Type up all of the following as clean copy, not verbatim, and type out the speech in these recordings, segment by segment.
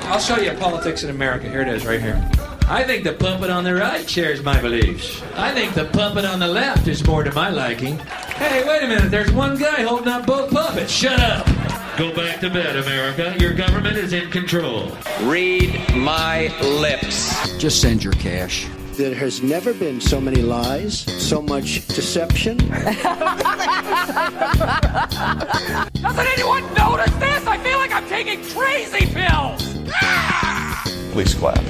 I'll show you politics in America. Here it is, right here. I think the puppet on the right shares my beliefs. I think the puppet on the left is more to my liking. Hey, wait a minute. There's one guy holding up both puppets. Shut up. Go back to bed, America. Your government is in control. Read my lips. Just send your cash. There has never been so many lies, so much deception. Doesn't anyone notice this? I feel like I'm taking crazy pills. Please clap.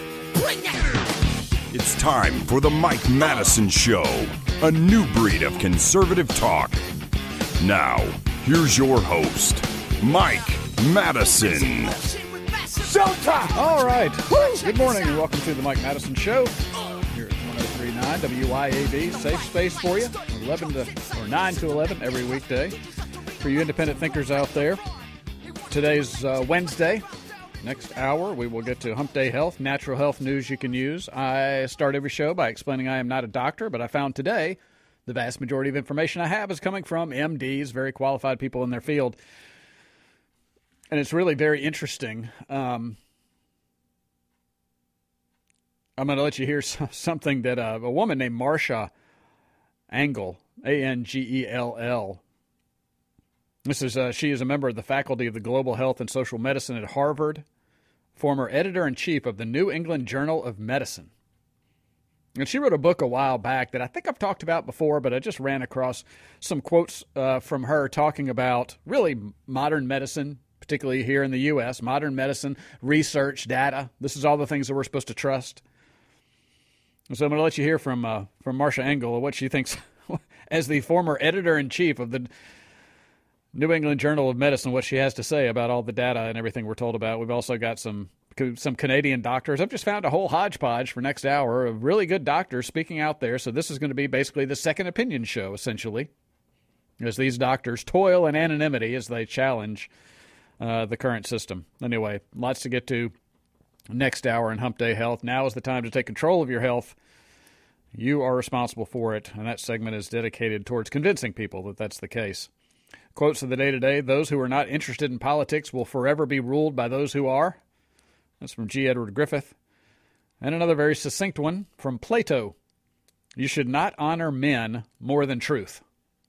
It's time for the Mike Madison Show, a new breed of conservative talk. Now, here's your host, Mike Madison. Showtime! All right. Good morning and welcome to the Mike Madison Show. Here at 103.9 WYAB, safe space for you, 9 to 11 every weekday. For you independent thinkers out there, today's Wednesday. Next hour, we will get to Hump Day Health, natural health news you can use. I start every show by explaining I am not a doctor, but I found today the vast majority of information I have is coming from MDs, very qualified people in their field. And it's really very interesting. I'm going to let you hear something that a woman named Marcia Angell, Angell. She is a member of the faculty of the Global Health and Social Medicine at Harvard, former editor-in-chief of the New England Journal of Medicine. And she wrote a book a while back that I think I've talked about before, but I just ran across some quotes from her talking about really modern medicine, particularly here in the U.S., modern medicine, research, data. This is all the things that we're supposed to trust. So I'm going to let you hear from Marcia Angell what she thinks as the former editor-in-chief of the New England Journal of Medicine, what she has to say about all the data and everything we're told about. We've also got some Canadian doctors. I've just found a whole hodgepodge for next hour of really good doctors speaking out there. So this is going to be basically the second opinion show, essentially, as these doctors toil in anonymity as they challenge the current system. Anyway, lots to get to next hour in Hump Day Health. Now is the time to take control of your health. You are responsible for it, and that segment is dedicated towards convincing people that that's the case. Quotes of the day today: those who are not interested in politics will forever be ruled by those who are. That's from G. Edward Griffith. And another very succinct one from Plato: you should not honor men more than truth.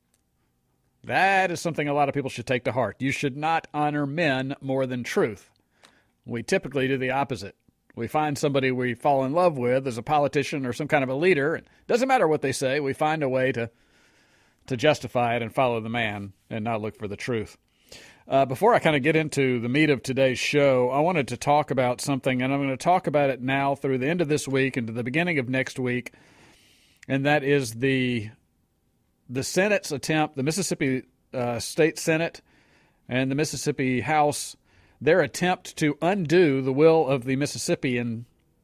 That is something a lot of people should take to heart. You should not honor men more than truth. We typically do the opposite. We find somebody we fall in love with as a politician or some kind of a leader. It doesn't matter what they say. We find a way to justify it and follow the man and not look for the truth. Before I kind of get into the meat of today's show, I wanted to talk about something, and I'm going to talk about it now through the end of this week and to the beginning of next week, and that is the Senate's attempt, the Mississippi State Senate and the Mississippi House, their attempt to undo the will of the Mississippian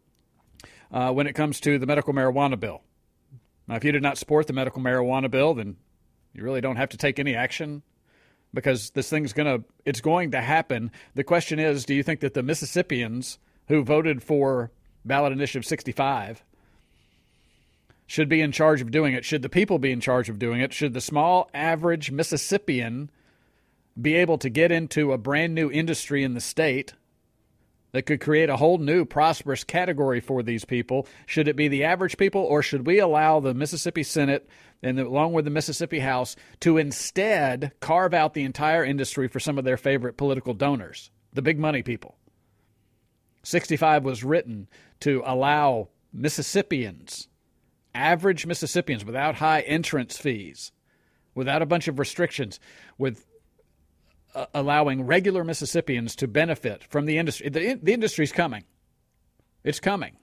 when it comes to the medical marijuana bill. Now, if you did not support the medical marijuana bill, then you really don't have to take any action because this thing's it's going to happen. The question is, do you think that the Mississippians who voted for ballot initiative 65 should be in charge of doing it? Should the people be in charge of doing it? Should the small, average Mississippian be able to get into a brand new industry in the state that could create a whole new prosperous category for these people? Should it be the average people, or should we allow the Mississippi Senate and along with the Mississippi House to instead carve out the entire industry for some of their favorite political donors, the big money people? 65 was written to allow Mississippians, average Mississippians, without high entrance fees, without a bunch of restrictions, with allowing regular Mississippians to benefit from the industry. The industry's coming. It's coming.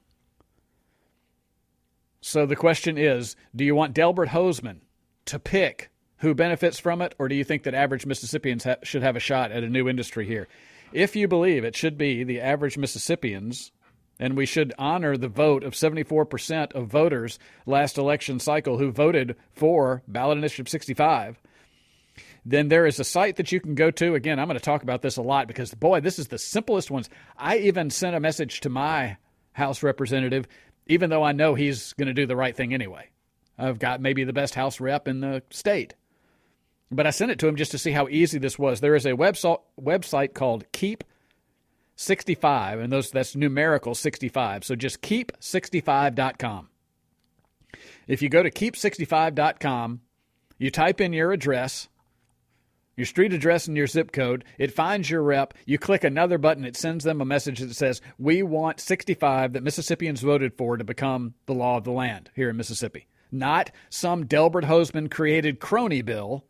So the question is, do you want Delbert Hosemann to pick who benefits from it, or do you think that average Mississippians should have a shot at a new industry here? If you believe it should be the average Mississippians, and we should honor the vote of 74% of voters last election cycle who voted for ballot initiative 65, then there is a site that you can go to. Again, I'm going to talk about this a lot because, boy, this is the simplest ones. I even sent a message to my House representative, even though I know he's going to do the right thing anyway. I've got maybe the best House rep in the state. But I sent it to him just to see how easy this was. There is a website called 65, and that's numerical 65. So just keep65.com. If you go to keep65.com, you type in your address, your street address and your zip code, it finds your rep, you click another button, it sends them a message that says, we want 65 that Mississippians voted for to become the law of the land here in Mississippi. Not some Delbert Hosemann created crony bill,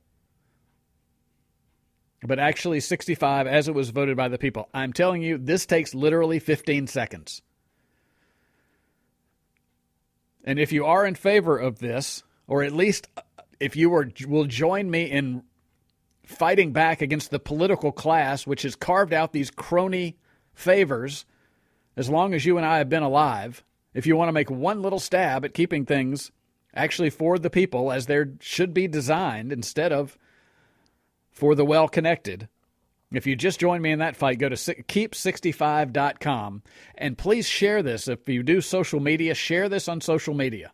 but actually 65 as it was voted by the people. I'm telling you, this takes literally 15 seconds. And if you are in favor of this, or at least if you will join me in fighting back against the political class which has carved out these crony favors as long as you and I have been alive, if you want to make one little stab at keeping things actually for the people as they should be designed instead of for the well-connected, if you just join me in that fight, go to keep65.com, and please share this. If you do social media, share this on social media.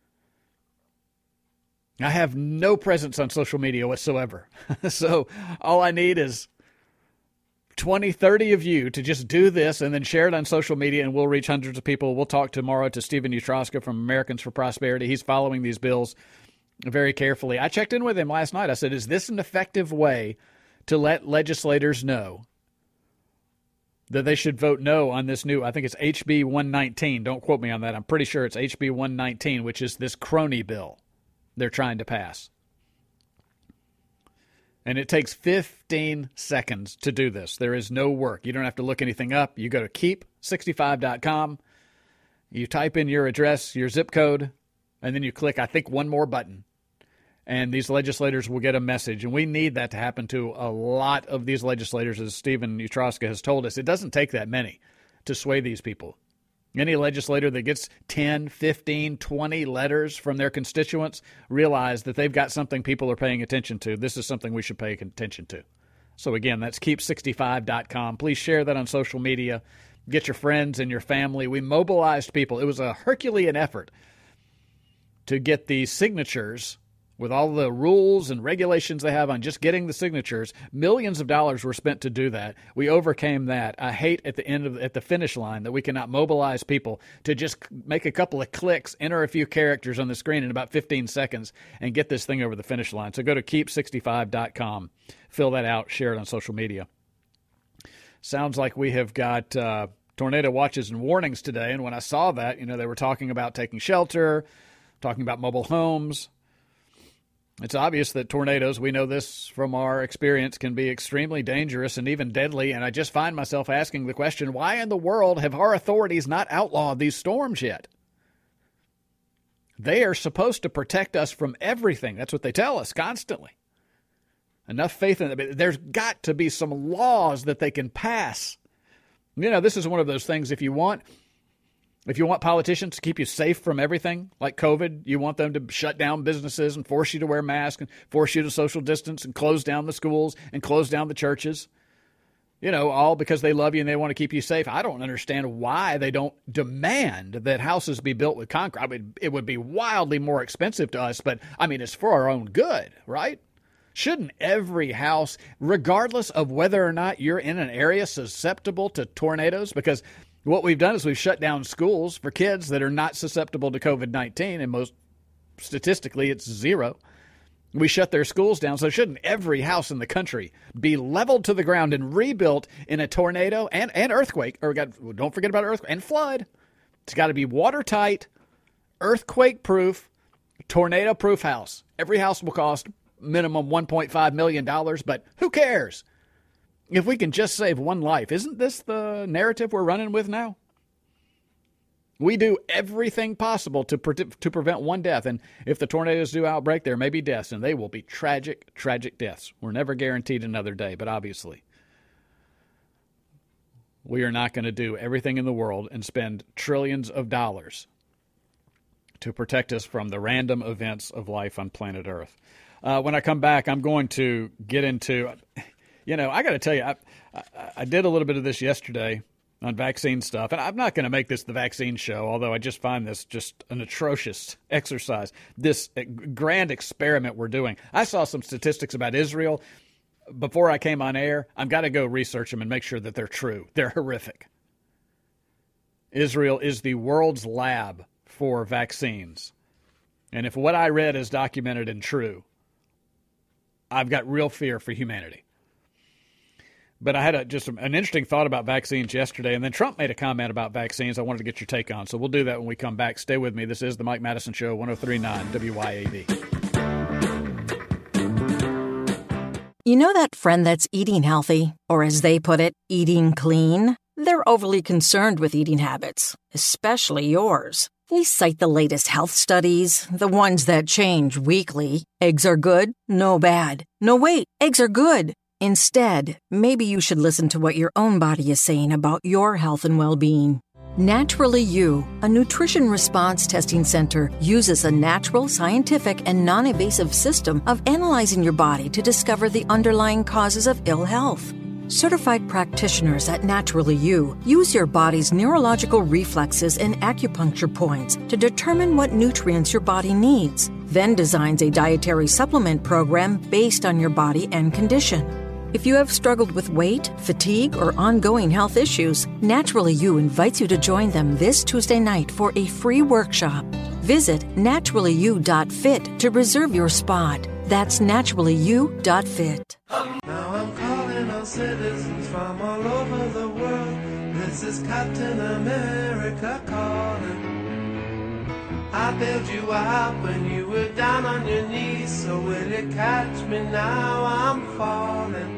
I have no presence on social media whatsoever. So all I need is 20, 30 of you to just do this and then share it on social media, and we'll reach hundreds of people. We'll talk tomorrow to Stephen Utroska from Americans for Prosperity. He's following these bills very carefully. I checked in with him last night. I said, is this an effective way to let legislators know that they should vote no on this new, I think it's HB 119. Don't quote me on that. I'm pretty sure it's HB 119, which is this crony bill they're trying to pass. And it takes 15 seconds to do this. There is no work. You don't have to look anything up. You go to keep65.com. You type in your address, your zip code, and then you click, I think, one more button. And these legislators will get a message. And we need that to happen to a lot of these legislators, as Stephen Utroska has told us. It doesn't take that many to sway these people. Any legislator that gets 10, 15, 20 letters from their constituents realize that they've got something people are paying attention to. This is something we should pay attention to. So, again, that's keep65.com. Please share that on social media. Get your friends and your family. We mobilized people. It was a Herculean effort to get the signatures with all the rules and regulations they have on just getting the signatures. Millions of dollars were spent to do that. We overcame that. I hate at the finish line that we cannot mobilize people to just make a couple of clicks, enter a few characters on the screen in about 15 seconds, and get this thing over the finish line. So go to keep65.com, fill that out, share it on social media. Sounds like we have got tornado watches and warnings today, and when I saw that, they were talking about taking shelter, talking about mobile homes. It's obvious that tornadoes, we know this from our experience, can be extremely dangerous and even deadly, and I just find myself asking the question, why in the world have our authorities not outlawed these storms yet? They are supposed to protect us from everything. That's what they tell us constantly. Enough faith in it. There's got to be some laws that they can pass. This is one of those things, if you want politicians to keep you safe from everything, like COVID, you want them to shut down businesses and force you to wear masks and force you to social distance and close down the schools and close down the churches, all because they love you and they want to keep you safe. I don't understand why they don't demand that houses be built with concrete. I mean, it would be wildly more expensive to us, but, it's for our own good, right? Shouldn't every house, regardless of whether or not you're in an area susceptible to tornadoes, because what we've done is we've shut down schools for kids that are not susceptible to COVID-19, and most statistically it's zero. We shut their schools down, so shouldn't every house in the country be leveled to the ground and rebuilt in a tornado and earthquake, or don't forget about earthquake and flood? It's got to be watertight, earthquake-proof, tornado-proof house. Every house will cost minimum $1.5 million, but who cares? If we can just save one life, isn't this the narrative we're running with now? We do everything possible to prevent one death. And if the tornadoes do outbreak, there may be deaths, and they will be tragic, tragic deaths. We're never guaranteed another day, but obviously we are not going to do everything in the world and spend trillions of dollars to protect us from the random events of life on planet Earth. When I come back, I'm going to get into... I got to tell you, I did a little bit of this yesterday on vaccine stuff, and I'm not going to make this the vaccine show, although I just find this just an atrocious exercise, this grand experiment we're doing. I saw some statistics about Israel. before I came on air, I've got to go research them and make sure that they're true. They're horrific. Israel is the world's lab for vaccines. And if what I read is documented and true, I've got real fear for humanity. But I had just an interesting thought about vaccines yesterday, and then Trump made a comment about vaccines I wanted to get your take on. So we'll do that when we come back. Stay with me. This is the Mike Madison Show, 103.9 WYAB. You know that friend that's eating healthy, or as they put it, eating clean? They're overly concerned with eating habits, especially yours. They cite the latest health studies, the ones that change weekly. Eggs are good? No bad. No, wait, eggs are good. Instead, maybe you should listen to what your own body is saying about your health and well-being. Naturally You, a nutrition response testing center, uses a natural, scientific, and non-invasive system of analyzing your body to discover the underlying causes of ill health. Certified practitioners at Naturally You use your body's neurological reflexes and acupuncture points to determine what nutrients your body needs, then designs a dietary supplement program based on your body and condition. If you have struggled with weight, fatigue, or ongoing health issues, Naturally You invites you to join them this Tuesday night for a free workshop. Visit naturallyu.fit to reserve your spot. That's naturallyu.fit. Now I'm calling on citizens from all over the world. This is Captain America calling. I bailed you out when you were down on your knees. So will you catch me now? I'm falling.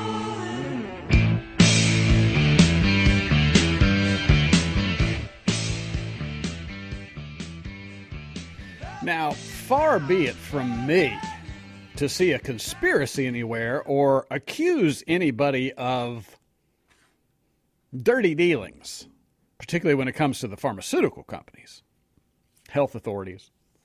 Now, far be it from me to see a conspiracy anywhere or accuse anybody of dirty dealings, particularly when it comes to the pharmaceutical companies, health authorities.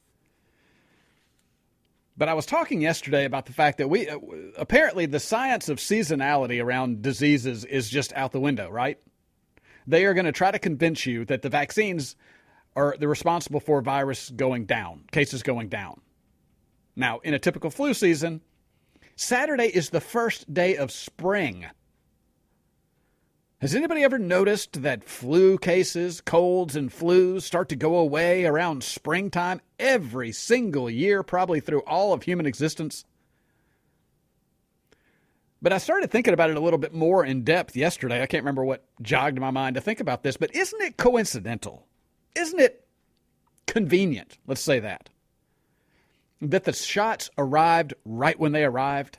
But I was talking yesterday about the fact that apparently the science of seasonality around diseases is just out the window, right? They are going to try to convince you that the vaccines are they're responsible for virus going down, cases going down. Now, in a typical flu season, Saturday is the first day of spring. Has anybody ever noticed that flu cases, colds, and flus start to go away around springtime every single year, probably through all of human existence? But I started thinking about it a little bit more in depth yesterday. I can't remember what jogged my mind to think about this, but isn't it coincidental? Isn't it convenient, let's say that the shots arrived right when they arrived?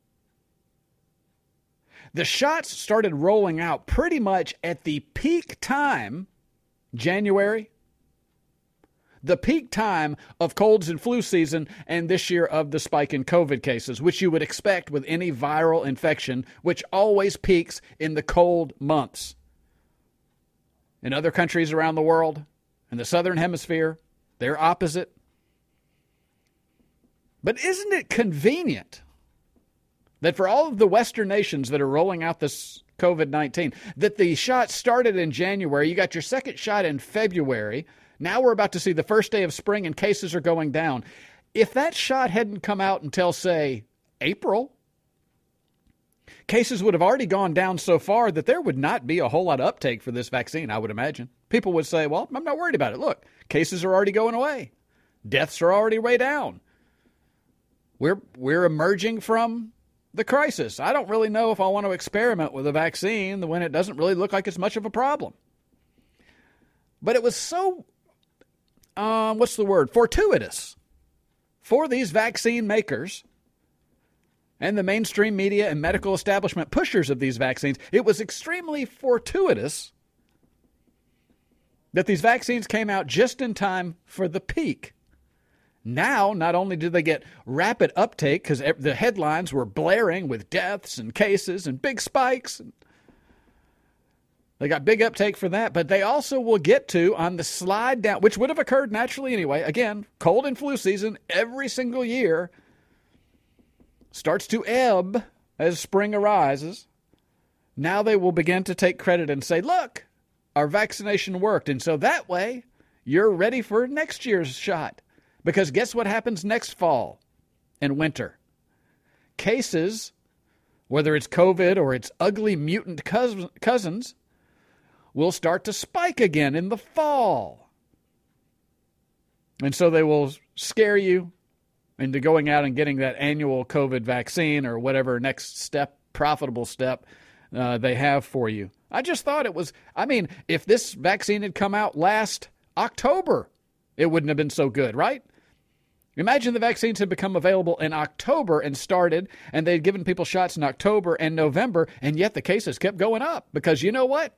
The shots started rolling out pretty much at the peak time, January, the peak time of colds and flu season, and this year of the spike in COVID cases, which you would expect with any viral infection, which always peaks in the cold months. In other countries around the world, in the southern hemisphere, they're opposite. But isn't it convenient that for all of the Western nations that are rolling out this COVID-19, that the shot started in January, you got your second shot in February, now we're about to see the first day of spring and cases are going down. If that shot hadn't come out until, say, April, cases would have already gone down so far that there would not be a whole lot of uptake for this vaccine, I would imagine. People would say, well, I'm not worried about it. Look, cases are already going away. Deaths are already way down. We're emerging from the crisis. I don't really know if I want to experiment with a vaccine when it doesn't really look like it's much of a problem. But it was so, fortuitous for these vaccine makers and the mainstream media and medical establishment pushers of these vaccines. It was extremely fortuitous that these vaccines came out just in time for the peak. Now, not only do they get rapid uptake because the headlines were blaring with deaths and cases and big spikes, they got big uptake for that, but they also will get to on the slide down, which would have occurred naturally anyway. Again, cold and flu season every single year starts to ebb as spring arises. Now they will begin to take credit and say, look, our vaccination worked. And so that way you're ready for next year's shot. Because guess what happens next fall and winter? Cases whether it's COVID or its ugly mutant cousins, will start to spike again in the fall. And so they will scare you into going out and getting that annual COVID vaccine or whatever next step, profitable step they have for you. I just thought it was, if this vaccine had come out last October, it wouldn't have been so good, right? Imagine the vaccines had become available in October and started, and they'd given people shots in October and November, and yet the cases kept going up. Because you know what?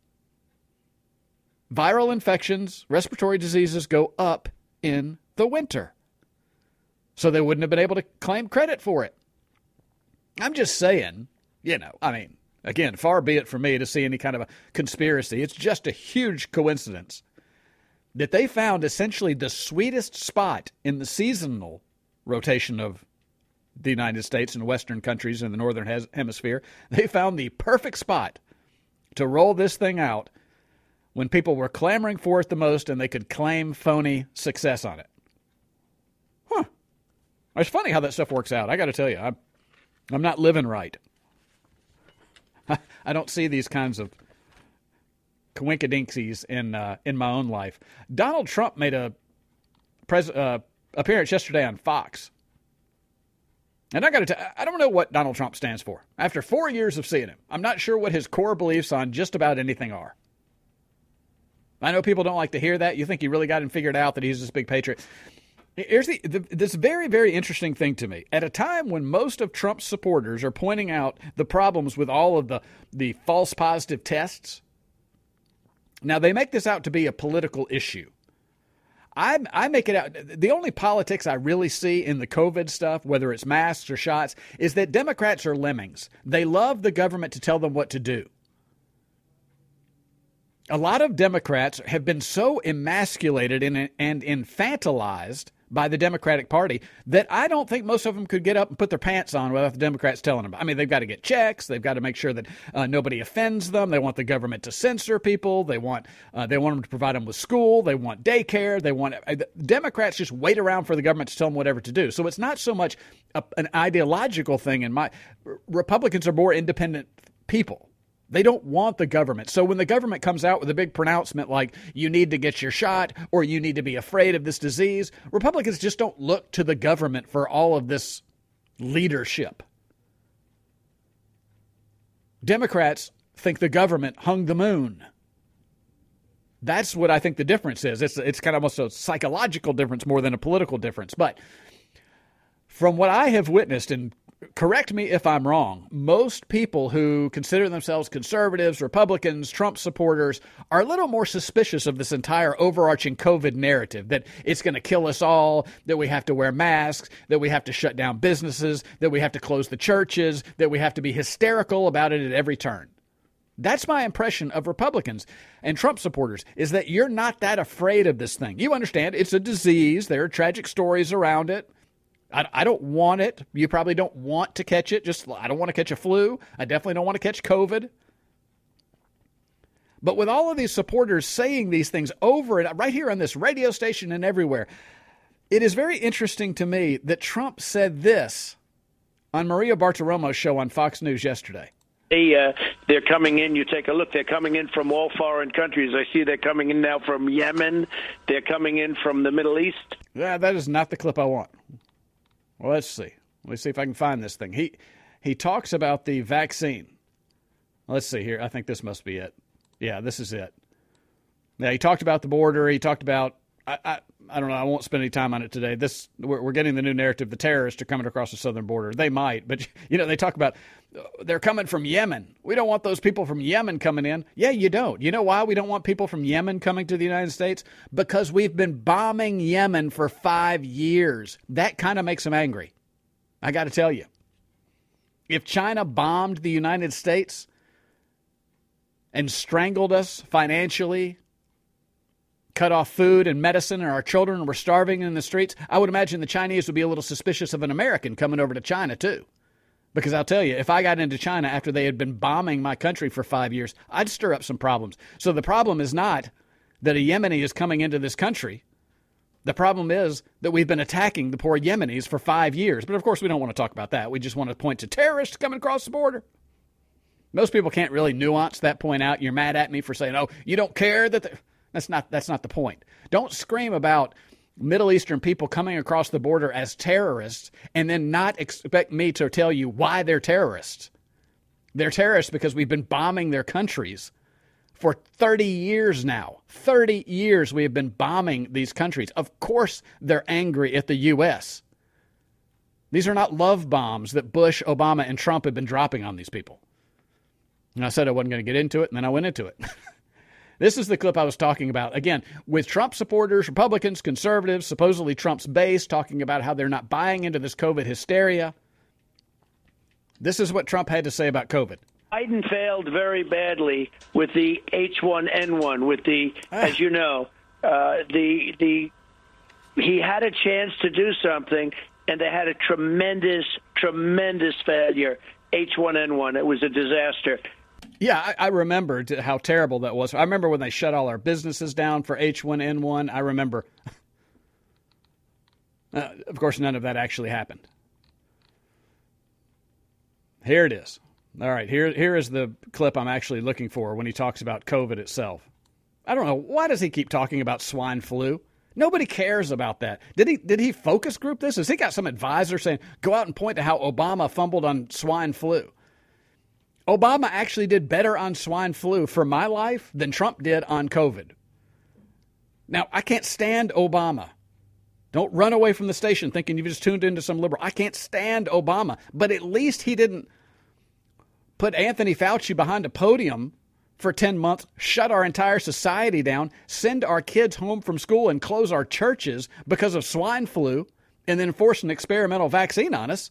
Viral infections, respiratory diseases go up in the winter. So they wouldn't have been able to claim credit for it. I'm just saying, again, far be it from me to see any kind of a conspiracy. It's just a huge coincidence that they found essentially the sweetest spot in the seasonal rotation of the United States and Western countries in the Northern Hemisphere. They found the perfect spot to roll this thing out when people were clamoring for it the most and they could claim phony success on it. It's funny how that stuff works out. I got to tell you, I'm not living right. I don't see these kinds of coincidences in my own life. Donald Trump made a appearance yesterday on Fox. And I got to tell you, I don't know what Donald Trump stands for. After 4 years of seeing him, I'm not sure what his core beliefs on just about anything are. I know people don't like to hear that. You think he really got him figured out, that he's this big patriot. Here's this very, very interesting thing to me. At a time when most of Trump's supporters are pointing out the problems with all of the false positive tests, now they make this out to be a political issue. I make it out, the only politics I really see in the COVID stuff, whether it's masks or shots, is that Democrats are lemmings. They love the government to tell them what to do. A lot of Democrats have been so emasculated and infantilized by the Democratic Party that I don't think most of them could get up and put their pants on without the Democrats telling them. They've got to get checks. They've got to make sure that nobody offends them. They want the government to censor people. They want them to provide them with school. They want daycare. Democrats just wait around for the government to tell them whatever to do. So it's not so much an ideological thing. Republicans are more independent people. They don't want the government. So when the government comes out with a big pronouncement like you need to get your shot or you need to be afraid of this disease, Republicans just don't look to the government for all of this leadership. Democrats think the government hung the moon. That's what I think the difference is. It's kind of almost a psychological difference more than a political difference. But from what I have witnessed, and correct me if I'm wrong, most people who consider themselves conservatives, Republicans, Trump supporters are a little more suspicious of this entire overarching COVID narrative, that it's going to kill us all, that we have to wear masks, that we have to shut down businesses, that we have to close the churches, that we have to be hysterical about it at every turn. That's my impression of Republicans and Trump supporters, is that you're not that afraid of this thing. You understand it's a disease. There are tragic stories around it. I don't want it. You probably don't want to catch it. I don't want to catch a flu. I definitely don't want to catch COVID. But with all of these supporters saying these things over and right here on this radio station and everywhere, it is very interesting to me that Trump said this on Maria Bartiromo's show on Fox News yesterday. They're coming in. You take a look. They're coming in from all foreign countries. I see they're coming in now from Yemen. They're coming in from the Middle East. Yeah, that is not the clip I want. Well, let's see. Let's see if I can find this thing. He talks about the vaccine. Let's see here. I think this must be it. Yeah, this is it. Yeah, he talked about the border. He talked about, I don't know, I won't spend any time on it today. We're getting the new narrative. The terrorists are coming across the southern border. They might, but, they talk about they're coming from Yemen. We don't want those people from Yemen coming in. Yeah, you don't. You know why we don't want people from Yemen coming to the United States? Because we've been bombing Yemen for 5 years. That kind of makes them angry. I got to tell you. If China bombed the United States and strangled us financially, cut off food and medicine, and our children were starving in the streets, I would imagine the Chinese would be a little suspicious of an American coming over to China too. Because I'll tell you, if I got into China after they had been bombing my country for 5 years, I'd stir up some problems. So the problem is not that a Yemeni is coming into this country. The problem is that we've been attacking the poor Yemenis for 5 years. But, of course, we don't want to talk about that. We just want to point to terrorists coming across the border. Most people can't really nuance that point out. You're mad at me for saying, oh, you don't care that that's not the point. Don't scream about Middle Eastern people coming across the border as terrorists and then not expect me to tell you why they're terrorists. They're terrorists because we've been bombing their countries for 30 years now. 30 years we have been bombing these countries. Of course they're angry at the U.S. These are not love bombs that Bush, Obama, and Trump have been dropping on these people. And I said I wasn't going to get into it, and then I went into it. This is the clip I was talking about. Again, with Trump supporters, Republicans, conservatives, supposedly Trump's base, talking about how they're not buying into this COVID hysteria. This is what Trump had to say about COVID. Biden failed very badly with the H1N1, with the, as you know, he had a chance to do something, and they had a tremendous failure. H1N1, it was a disaster. Yeah, I remembered how terrible that was. I remember when they shut all our businesses down for H1N1. I remember. Of course, none of that actually happened. Here it is. All right, here is the clip I'm actually looking for when he talks about COVID itself. I don't know. Why does he keep talking about swine flu? Nobody cares about that. Did he focus group this? Has he got some advisor saying, go out and point to how Obama fumbled on swine flu? Obama actually did better on swine flu for my life than Trump did on COVID. Now, I can't stand Obama. Don't run away from the station thinking you've just tuned into some liberal. I can't stand Obama. But at least he didn't put Anthony Fauci behind a podium for 10 months, shut our entire society down, send our kids home from school and close our churches because of swine flu, and then force an experimental vaccine on us.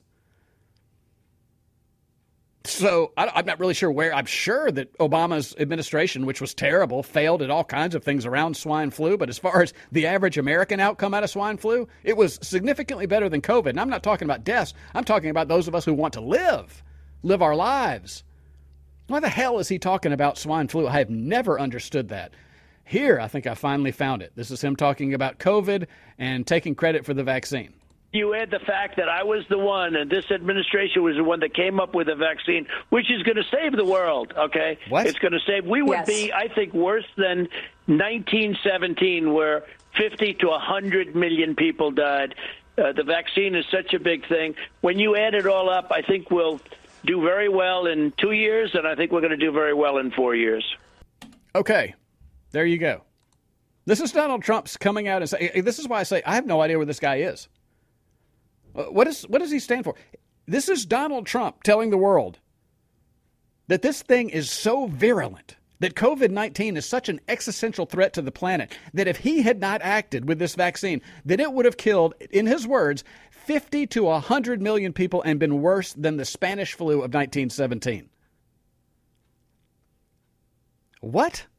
So I'm not really sure where. I'm sure that Obama's administration, which was terrible, failed at all kinds of things around swine flu. But as far as the average American outcome out of swine flu, it was significantly better than COVID. And I'm not talking about deaths. I'm talking about those of us who want to live our lives. Why the hell is he talking about swine flu? I have never understood that. Here, I think I finally found it. This is him talking about COVID and taking credit for the vaccine. You add the fact that I was the one, and this administration was the one that came up with a vaccine, which is going to save the world, okay? What? It's going to save. We would be, I think, worse than 1917, where 50 to 100 million people died. The vaccine is such a big thing. When you add it all up, I think we'll do very well in 2 years, and I think we're going to do very well in 4 years. Okay, there you go. This is Donald Trump's coming out and saying, this is why I say I have no idea where this guy is. What does he stand for? This is Donald Trump telling the world that this thing is so virulent, that COVID-19 is such an existential threat to the planet, that if he had not acted with this vaccine, that it would have killed, in his words, 50 to 100 million people and been worse than the Spanish flu of 1917. What?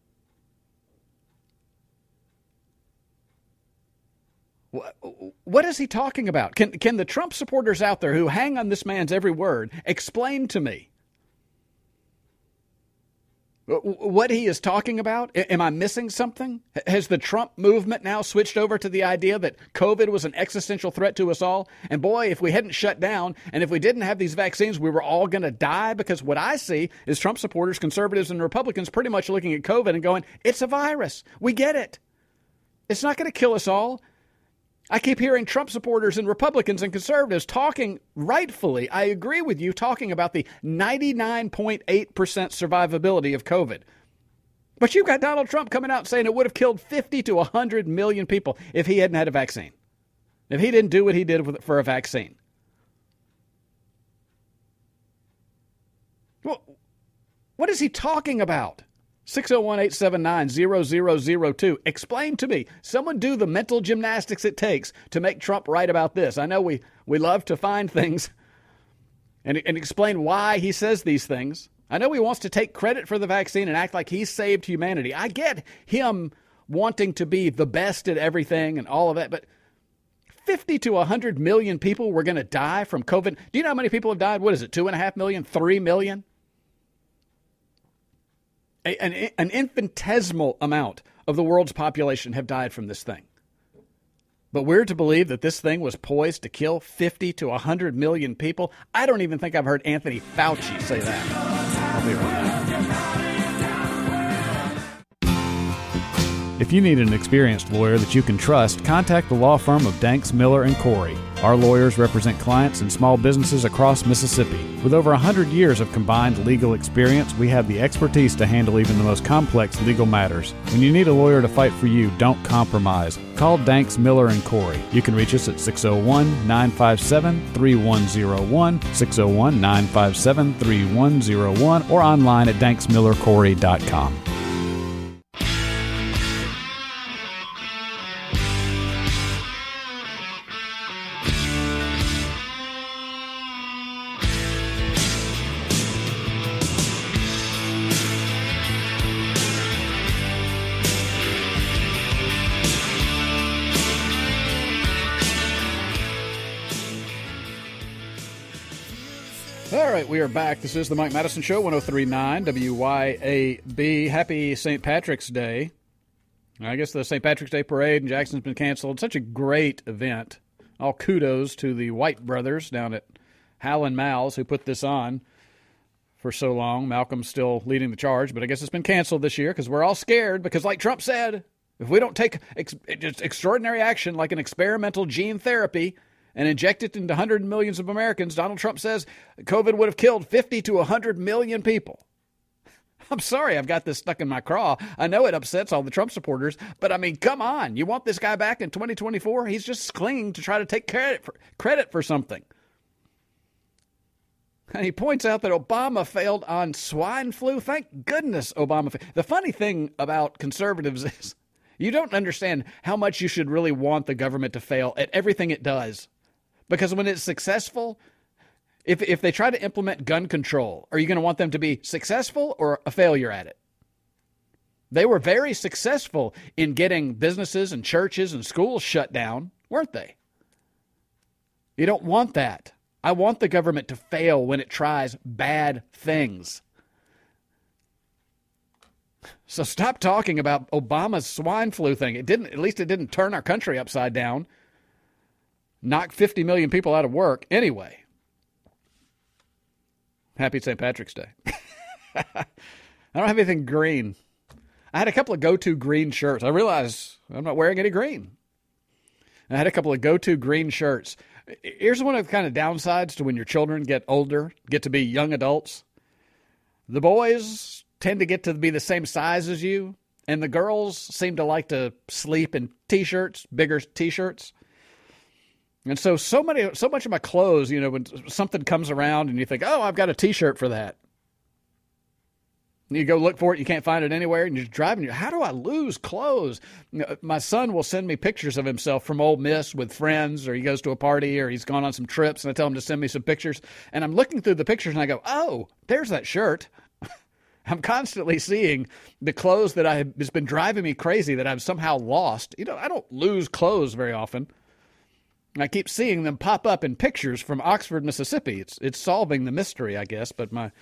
What is he talking about? Can the Trump supporters out there who hang on this man's every word explain to me what he is talking about? Am I missing something? Has the Trump movement now switched over to the idea that COVID was an existential threat to us all? And boy, if we hadn't shut down and if we didn't have these vaccines, we were all going to die? Because what I see is Trump supporters, conservatives, and Republicans pretty much looking at COVID and going, it's a virus. We get it. It's not going to kill us all. I keep hearing Trump supporters and Republicans and conservatives talking, rightfully, I agree with you, talking about the 99.8% survivability of COVID. But you've got Donald Trump coming out saying it would have killed 50 to 100 million people if he hadn't had a vaccine. If he didn't do what he did for a vaccine. Well, what is he talking about? 601-879-0002. Explain to me. Someone do the mental gymnastics it takes to make Trump right about this. I know we love to find things and explain why he says these things. I know he wants to take credit for the vaccine and act like he saved humanity. I get him wanting to be the best at everything and all of that, but 50 to 100 million people were going to die from COVID. Do you know how many people have died? What is it, 2.5 million, 3 million? An infinitesimal amount of the world's population have died from this thing. But we're to believe that this thing was poised to kill 50 to 100 million people? I don't even think I've heard Anthony Fauci say that. I'll be right back. If you need an experienced lawyer that you can trust, contact the law firm of Danks, Miller & Corey. Our lawyers represent clients and small businesses across Mississippi. With over 100 years of combined legal experience, we have the expertise to handle even the most complex legal matters. When you need a lawyer to fight for you, don't compromise. Call Danks, Miller & Corey. You can reach us at 601-957-3101, 601-957-3101, or online at danksmillercorey.com. All right, we are back. This is the Mike Madison Show, 103.9 WYAB. Happy St. Patrick's Day. I guess the St. Patrick's Day parade in Jackson's been canceled. Such a great event. All kudos to the White brothers down at Hal and Mal's who put this on for so long. Malcolm's still leading the charge, but I guess it's been canceled this year because we're all scared because, like Trump said, if we don't take extraordinary action like an experimental gene therapy and inject it into hundreds of millions of Americans, Donald Trump says COVID would have killed 50 to 100 million people. I'm sorry I've got this stuck in my craw. I know it upsets all the Trump supporters, but I mean, come on. You want this guy back in 2024? He's just clinging to try to take credit for something. And he points out that Obama failed on swine flu. Thank goodness Obama failed. The funny thing about conservatives is you don't understand how much you should really want the government to fail at everything it does. Because when it's successful, if they try to implement gun control, are you going to want them to be successful or a failure at it? They were very successful in getting businesses and churches and schools shut down, weren't they? You don't want that. I want the government to fail when it tries bad things. So stop talking about Obama's swine flu thing. At least it didn't turn our country upside down. Knock 50 million people out of work. Anyway, happy St. Patrick's Day. I don't have anything green. I had a couple of go-to green shirts. I realize I'm not wearing any green. I had a couple of go-to green shirts. Here's one of the kind of downsides to when your children get older, get to be young adults. The boys tend to get to be the same size as you, and the girls seem to like to sleep in T-shirts, bigger T-shirts. And so much of my clothes, when something comes around and you think, oh, I've got a T-shirt for that. And you go look for it, you can't find it anywhere, and you're driving. How do I lose clothes? My son will send me pictures of himself from Ole Miss with friends, or he goes to a party, or he's gone on some trips, and I tell him to send me some pictures. And I'm looking through the pictures, and I go, oh, there's that shirt. I'm constantly seeing the clothes that it's been driving me crazy that I've somehow lost. I don't lose clothes very often. I keep seeing them pop up in pictures from Oxford, Mississippi. It's solving the mystery, I guess. But my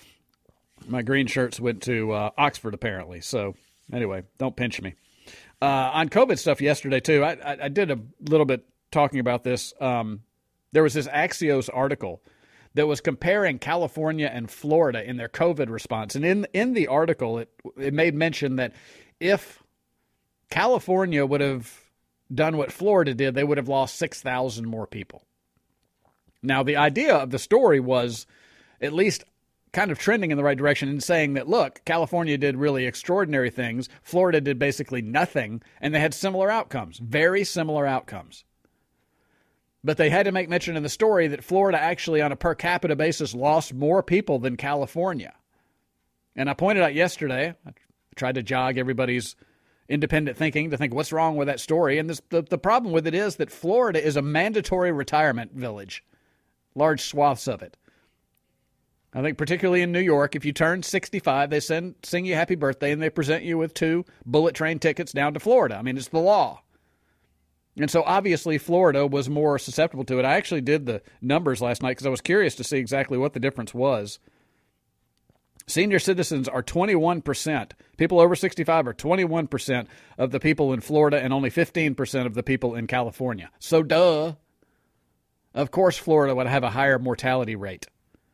green shirts went to Oxford, apparently. So anyway, don't pinch me. On COVID stuff yesterday, too, I did a little bit talking about this. There was this Axios article that was comparing California and Florida in their COVID response. And in the article, it made mention that if California would have done what Florida did, they would have lost 6,000 more people. Now, the idea of the story was at least kind of trending in the right direction and saying that, look, California did really extraordinary things. Florida did basically nothing, and they had similar outcomes, very similar outcomes. But they had to make mention in the story that Florida actually, on a per capita basis, lost more people than California. And I pointed out yesterday, I tried to jog everybody's independent thinking to think, what's wrong with that story? And the problem with it is that Florida is a mandatory retirement village, large swaths of it. I think particularly in New York, if you turn 65, they sing you happy birthday, and they present you with 2 bullet train tickets down to Florida. I mean, it's the law. And so obviously Florida was more susceptible to it. I actually did the numbers last night because I was curious to see exactly what the difference was. Senior citizens are 21%. People over 65 are 21% of the people in Florida and only 15% of the people in California. So, duh. Of course, Florida would have a higher mortality rate.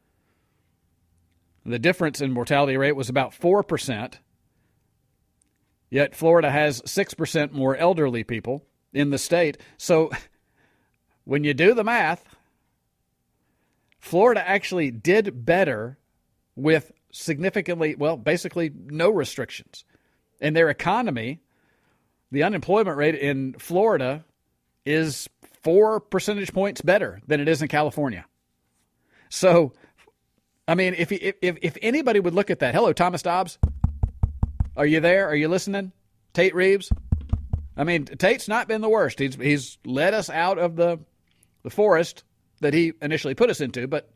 The difference in mortality rate was about 4%. Yet Florida has 6% more elderly people in the state. So when you do the math, Florida actually did better with significantly, well, basically no restrictions. And their economy, the unemployment rate in Florida is 4 percentage points better than it is in California. So, I mean, if anybody would look at that, hello, Thomas Dobbs. Are you there? Are you listening? Tate Reeves? I mean, Tate's not been the worst. He's led us out of the forest that he initially put us into, but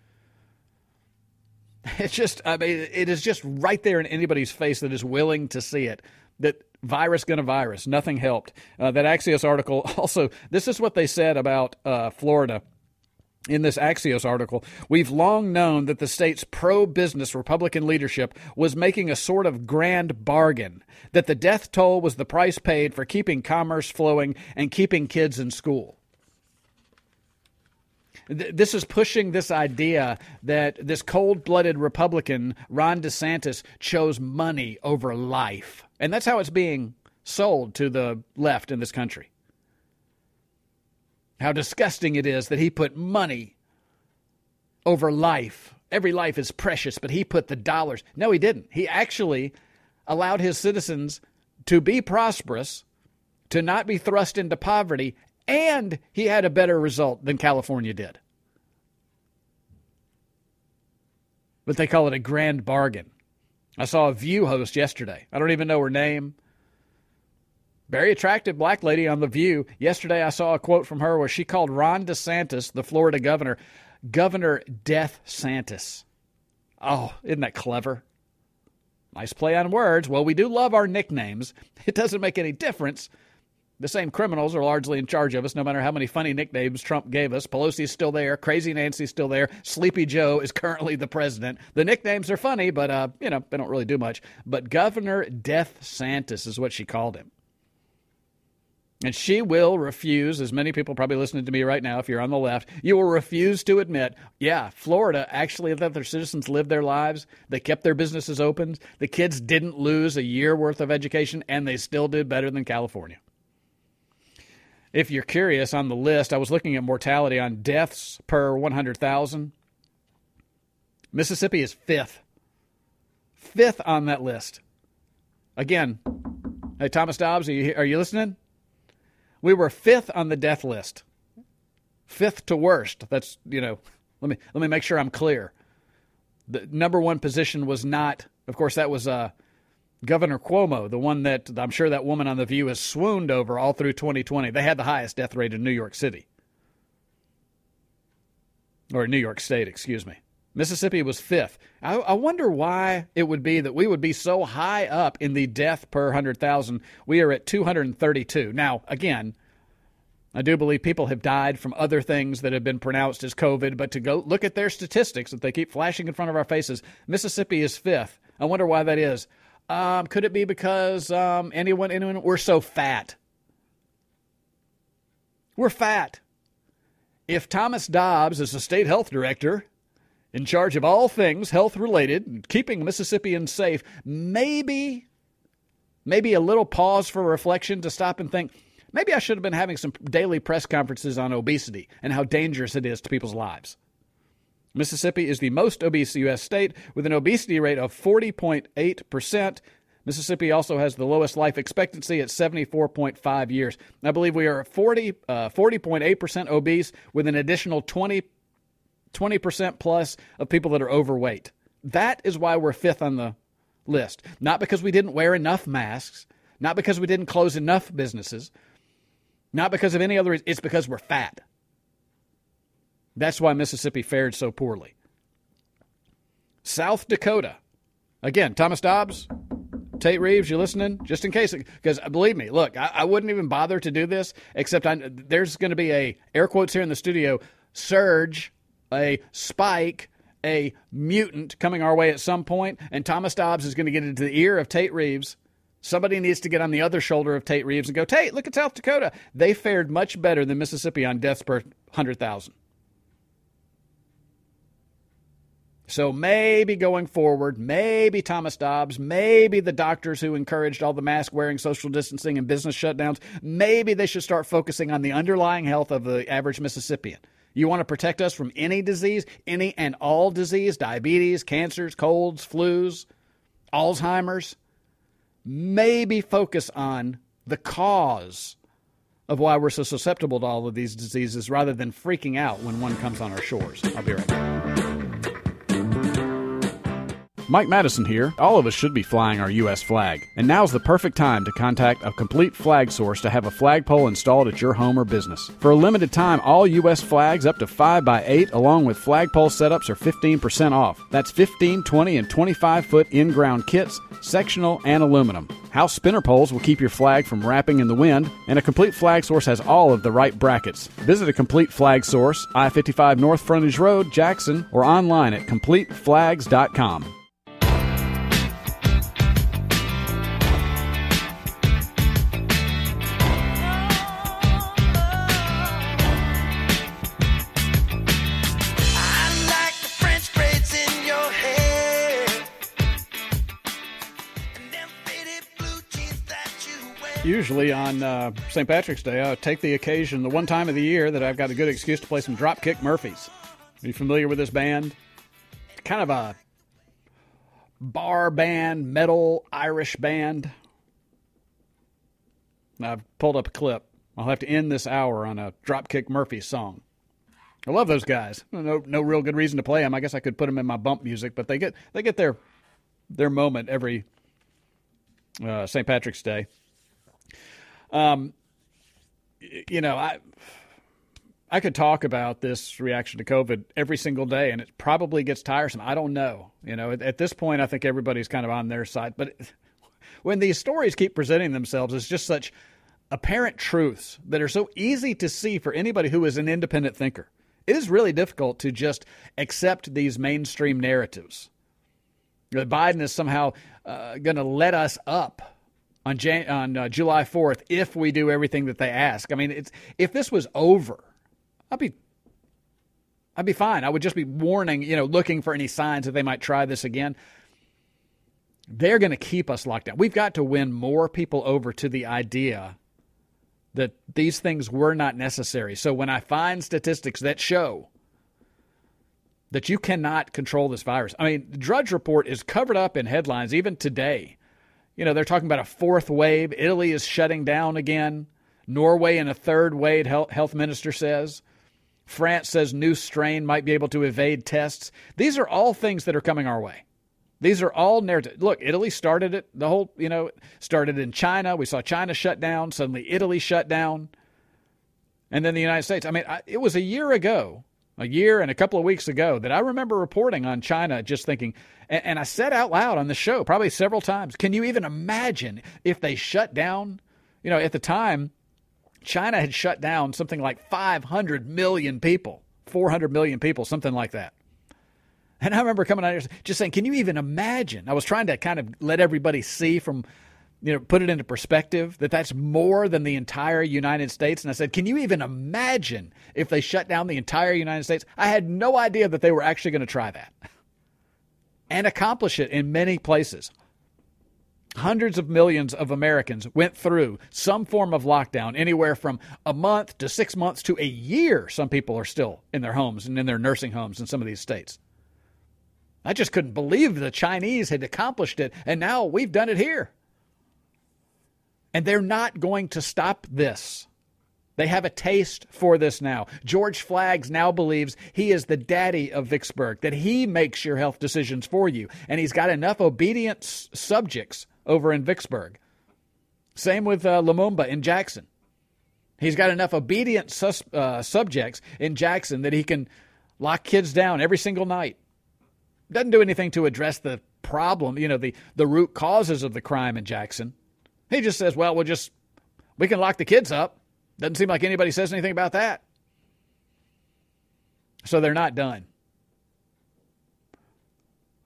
it's just, I mean, it is just right there in anybody's face that is willing to see it, that virus gonna virus. Nothing helped. That Axios article also, this is what they said about Florida. In this Axios article, we've long known that the state's pro-business Republican leadership was making a sort of grand bargain, that the death toll was the price paid for keeping commerce flowing and keeping kids in school. This is pushing this idea that this cold-blooded Republican, Ron DeSantis, chose money over life. And that's how it's being sold to the left in this country. How disgusting it is that he put money over life. Every life is precious, but he put the dollars. No, he didn't. He actually allowed his citizens to be prosperous, to not be thrust into poverty, and he had a better result than California did. But they call it a grand bargain. I saw a View host yesterday. I don't even know her name. Very attractive black lady on The View. Yesterday I saw a quote from her where she called Ron DeSantis, the Florida governor, Governor Death Santis. Oh, isn't that clever? Nice play on words. Well, we do love our nicknames. It doesn't make any difference. The same criminals are largely in charge of us, no matter how many funny nicknames Trump gave us. Pelosi's still there. Crazy Nancy's still there. Sleepy Joe is currently the president. The nicknames are funny, but, they don't really do much. But Governor Death Santis is what she called him. And she will refuse, as many people probably listening to me right now, if you're on the left, you will refuse to admit, yeah, Florida actually let their citizens live their lives. They kept their businesses open. The kids didn't lose a year worth of education, and they still did better than California. If you're curious on the list, I was looking at mortality on deaths per 100,000. Mississippi is fifth. Fifth on that list. Again, hey, Thomas Dobbs, are you listening? We were fifth on the death list. Fifth to worst. That's, let me make sure I'm clear. The number one position was not, of course, that was Governor Cuomo, the one that I'm sure that woman on The View has swooned over all through 2020. They had the highest death rate in New York City. Or New York State, excuse me. Mississippi was fifth. I wonder why it would be that we would be so high up in the death per 100,000. We are at 232. Now, again, I do believe people have died from other things that have been pronounced as COVID, but to go look at their statistics that they keep flashing in front of our faces, Mississippi is fifth. I wonder why that is. Could it be because anyone, we're so fat? We're fat. If Thomas Dobbs is the state health director, in charge of all things health-related and keeping Mississippians safe, maybe a little pause for reflection to stop and think, maybe I should have been having some daily press conferences on obesity and how dangerous it is to people's lives. Mississippi is the most obese U.S. state with an obesity rate of 40.8%. Mississippi also has the lowest life expectancy at 74.5 years. I believe we are 40.8% obese with an additional 20% plus of people that are overweight. That is why we're fifth on the list. Not because we didn't wear enough masks, not because we didn't close enough businesses, not because of any other reason. It's because we're fat. That's why Mississippi fared so poorly. South Dakota. Again, Thomas Dobbs, Tate Reeves, you listening? Just in case, because believe me, look, I wouldn't even bother to do this, except there's going to be a, air quotes here in the studio, surge, a spike, a mutant coming our way at some point, and Thomas Dobbs is going to get into the ear of Tate Reeves. Somebody needs to get on the other shoulder of Tate Reeves and go, Tate, look at South Dakota. They fared much better than Mississippi on deaths per 100,000. So maybe going forward, maybe Thomas Dobbs, maybe the doctors who encouraged all the mask wearing, social distancing, and business shutdowns, maybe they should start focusing on the underlying health of the average Mississippian. You want to protect us from any disease, any and all disease, diabetes, cancers, colds, flus, Alzheimer's. Maybe focus on the cause of why we're so susceptible to all of these diseases rather than freaking out when one comes on our shores. I'll be right back. Mike Madison here. All of us should be flying our U.S. flag, and now's the perfect time to contact a Complete Flag Source to have a flagpole installed at your home or business. For a limited time, all U.S. flags up to 5x8 along with flagpole setups are 15% off. That's 15, 20, and 25-foot in-ground kits, sectional, and aluminum. House spinner poles will keep your flag from wrapping in the wind, and a Complete Flag Source has all of the right brackets. Visit a Complete Flag Source, I-55 North Frontage Road, Jackson, or online at CompleteFlags.com. Usually on St. Patrick's Day, I take the occasion, the one time of the year that I've got a good excuse to play some Dropkick Murphys. Are you familiar with this band? Kind of a bar band, metal Irish band. I've pulled up a clip. I'll have to end this hour on a Dropkick Murphys song. I love those guys. No real good reason to play them. I guess I could put them in my bump music, but they get their moment every St. Patrick's Day. You know, I could talk about this reaction to COVID every single day, and it probably gets tiresome. I don't know. You know, at this point, I think everybody's kind of on their side. But when these stories keep presenting themselves as just such apparent truths that are so easy to see for anybody who is an independent thinker, it is really difficult to just accept these mainstream narratives. That Biden is somehow going to let us up on July 4th if we do everything that they ask. I mean, if this was over, I'd be fine. I would just be warning, looking for any signs that they might try this again. They're going to keep us locked down. We've got to win more people over to the idea that these things were not necessary. So when I find statistics that show that you cannot control this virus, I mean, the Drudge Report is covered up in headlines even today. They're talking about a fourth wave. Italy is shutting down again. Norway in a third wave, health minister says. France says new strain might be able to evade tests. These are all things that are coming our way. These are all narratives. Look, Italy started it. The whole, started in China. We saw China shut down. Suddenly Italy shut down. And then the United States. I mean, it was a year and a couple of weeks ago that I remember reporting on China just thinking, and I said out loud on the show probably several times, can you even imagine if they shut down? At the time, China had shut down something like 500 million people, 400 million people, something like that. And I remember coming out here just saying, can you even imagine? I was trying to kind of let everybody see from, put it into perspective that that's more than the entire United States. And I said, can you even imagine if they shut down the entire United States? I had no idea that they were actually going to try that and accomplish it in many places. Hundreds of millions of Americans went through some form of lockdown, anywhere from a month to 6 months to a year. Some people are still in their homes and in their nursing homes in some of these states. I just couldn't believe the Chinese had accomplished it, and now we've done it here. And they're not going to stop this. They have a taste for this now. George Flaggs now believes he is the daddy of Vicksburg, that he makes your health decisions for you. And he's got enough obedient subjects over in Vicksburg. Same with Lumumba in Jackson. He's got enough obedient subjects in Jackson that he can lock kids down every single night. Doesn't do anything to address the problem, the root causes of the crime in Jackson. He just says, well, we can lock the kids up. Doesn't seem like anybody says anything about that. So they're not done.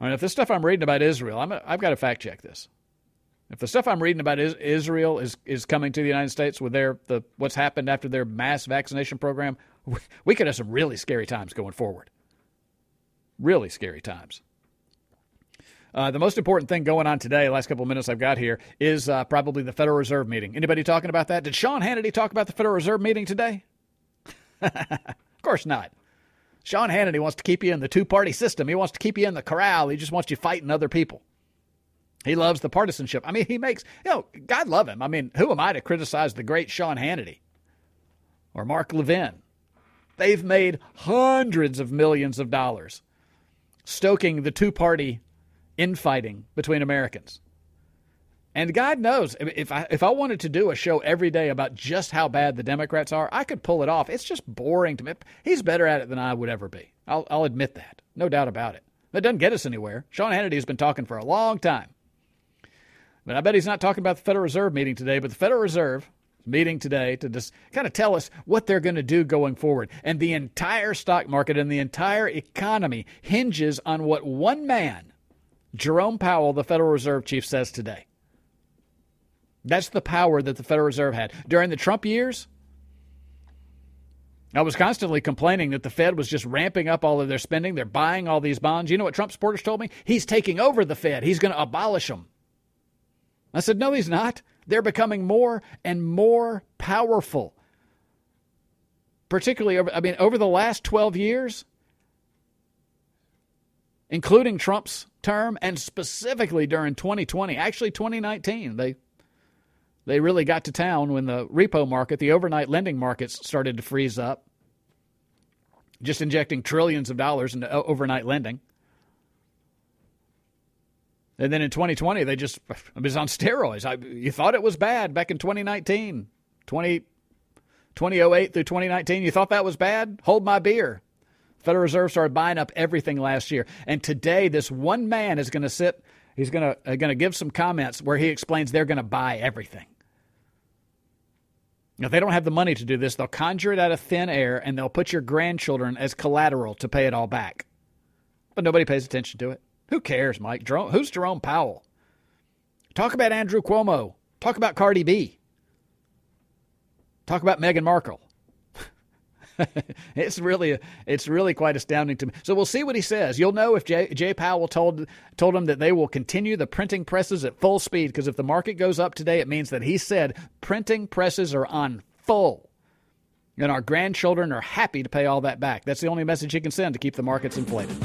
I mean, if the stuff I'm reading about Israel, I've got to fact check this. If the stuff I'm reading about Israel is coming to the United States with what's happened after their mass vaccination program, we could have some really scary times going forward. Really scary times. The most important thing going on today, the last couple of minutes I've got here, is probably the Federal Reserve meeting. Anybody talking about that? Did Sean Hannity talk about the Federal Reserve meeting today? Of course not. Sean Hannity wants to keep you in the two-party system. He wants to keep you in the corral. He just wants you fighting other people. He loves the partisanship. I mean, he makes, God love him. I mean, who am I to criticize the great Sean Hannity or Mark Levin? They've made hundreds of millions of dollars stoking the two-party infighting between Americans. And God knows, if I wanted to do a show every day about just how bad the Democrats are, I could pull it off. It's just boring to me. He's better at it than I would ever be. I'll admit that. No doubt about it. That doesn't get us anywhere. Sean Hannity has been talking for a long time. But I bet he's not talking about the Federal Reserve meeting today, but the Federal Reserve is meeting today to just kind of tell us what they're going to do going forward. And the entire stock market and the entire economy hinges on what one man, Jerome Powell, the Federal Reserve chief, says today. That's the power that the Federal Reserve had. During the Trump years, I was constantly complaining that the Fed was just ramping up all of their spending. They're buying all these bonds. You know what Trump supporters told me? He's taking over the Fed. He's going to abolish them. I said, no, he's not. They're becoming more and more powerful. Particularly, over the last 12 years, including Trump's term, and specifically during 2020, actually 2019, they really got to town when the repo market, the overnight lending markets started to freeze up, just injecting trillions of dollars into overnight lending. And then in 2020, it was on steroids. You thought it was bad back in 2019, 2008 through 2019. You thought that was bad? Hold my beer. Federal Reserve started buying up everything last year. And today, this one man is going to sit. He's going to give some comments where he explains they're going to buy everything. If they don't have the money to do this, they'll conjure it out of thin air and they'll put your grandchildren as collateral to pay it all back. But nobody pays attention to it. Who cares, Mike? Who's Jerome Powell? Talk about Andrew Cuomo. Talk about Cardi B. Talk about Meghan Markle. It's really quite astounding to me. So we'll see what he says. You'll know if Jay Powell told him that they will continue the printing presses at full speed, because if the market goes up today, it means that he said printing presses are on full. And our grandchildren are happy to pay all that back. That's the only message he can send to keep the markets inflated.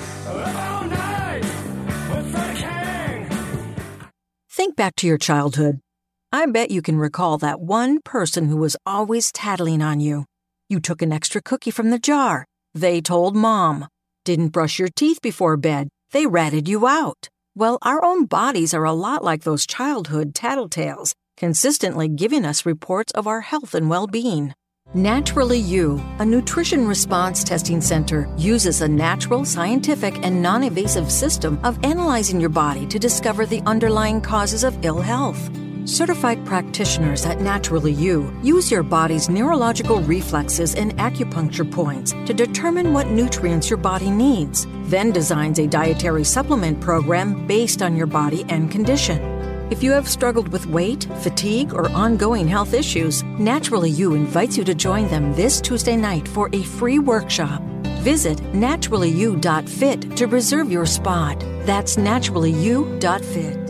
Think back to your childhood. I bet you can recall that one person who was always tattling on you. You took an extra cookie from the jar. They told Mom. Didn't brush your teeth before bed. They ratted you out. Well, our own bodies are a lot like those childhood tattletales, consistently giving us reports of our health and well-being. Naturally You, a nutrition response testing center, uses a natural, scientific, and non-invasive system of analyzing your body to discover the underlying causes of ill health. Certified practitioners at Naturally You use your body's neurological reflexes and acupuncture points to determine what nutrients your body needs, then designs a dietary supplement program based on your body and condition. If you have struggled with weight, fatigue, or ongoing health issues, Naturally You invites you to join them this Tuesday night for a free workshop. Visit naturallyu.fit to reserve your spot. That's naturallyu.fit.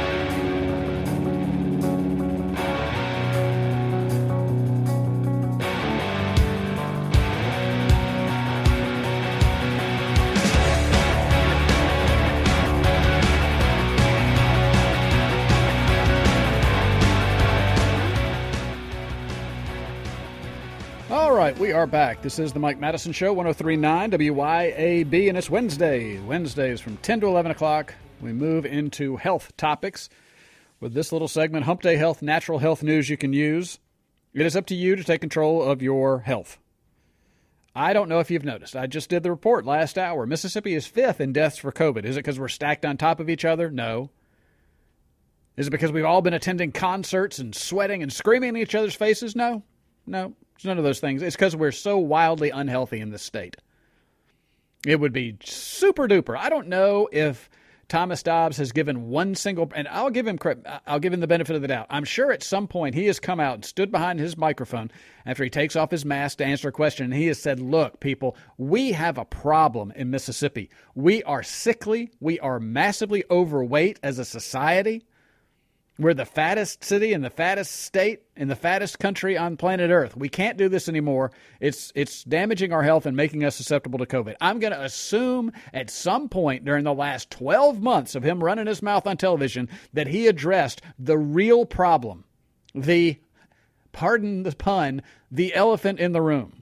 We are back. This is the Mike Madison Show, 103.9 WYAB, and it's Wednesday. Wednesdays from 10 to 11 o'clock, we move into health topics with this little segment, Hump Day Health, natural health news you can use. It is up to you to take control of your health. I don't know if you've noticed. I just did the report last hour. Mississippi is 5th in deaths for COVID. Is it because we're stacked on top of each other? No. Is it because we've all been attending concerts and sweating and screaming in each other's faces? No. No. It's none of those things. It's because we're so wildly unhealthy in this state. It would be super duper. I don't know if Thomas Dobbs has given one single, and I'll give him the benefit of the doubt. I'm sure at some point he has come out and stood behind his microphone after he takes off his mask to answer a question, and he has said, look, people, we have a problem in Mississippi. We are sickly. We are massively overweight as a society. We're the fattest city and the fattest state and the fattest country on planet Earth. We can't do this anymore. It's damaging our health and making us susceptible to COVID. I'm going to assume at some point during the last 12 months of him running his mouth on television that he addressed the real problem, pardon the pun, the elephant in the room.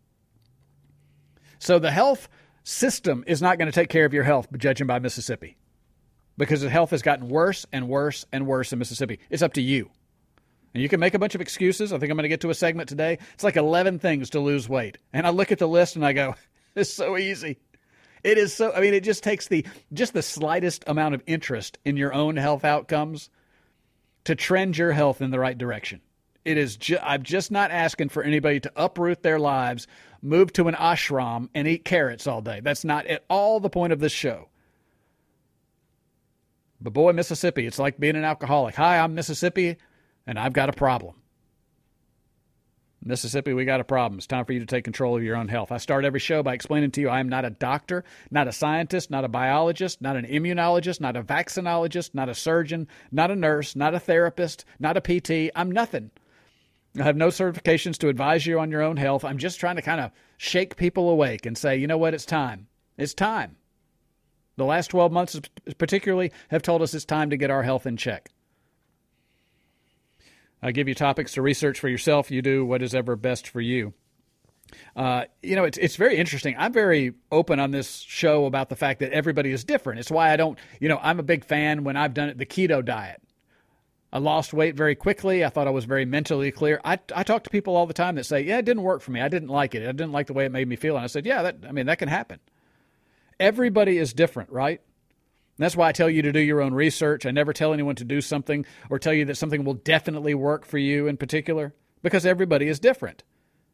So the health system is not going to take care of your health, judging by Mississippi. Because the health has gotten worse and worse and worse in Mississippi. It's up to you. And you can make a bunch of excuses. I think I'm going to get to a segment today. It's like 11 things to lose weight. And I look at the list and I go, it's so easy. It is so, it just takes the slightest amount of interest in your own health outcomes to trend your health in the right direction. It is, I'm just not asking for anybody to uproot their lives, move to an ashram, and eat carrots all day. That's not at all the point of this show. But boy, Mississippi, it's like being an alcoholic. Hi, I'm Mississippi, and I've got a problem. Mississippi, we got a problem. It's time for you to take control of your own health. I start every show by explaining to you I am not a doctor, not a scientist, not a biologist, not an immunologist, not a vaccinologist, not a surgeon, not a nurse, not a therapist, not a PT. I'm nothing. I have no certifications to advise you on your own health. I'm just trying to kind of shake people awake and say, you know what, it's time. It's time. The last 12 months particularly have told us it's time to get our health in check. I give you topics to research for yourself. You do what is ever best for you. It's very interesting. I'm very open on this show about the fact that everybody is different. It's why I don't, I'm a big fan when I've done it, the keto diet. I lost weight very quickly. I thought I was very mentally clear. I talk to people all the time that say, yeah, it didn't work for me. I didn't like it. I didn't like the way it made me feel. And I said, yeah, that can happen. Everybody is different, right? And that's why I tell you to do your own research. I never tell anyone to do something or tell you that something will definitely work for you in particular, because everybody is different.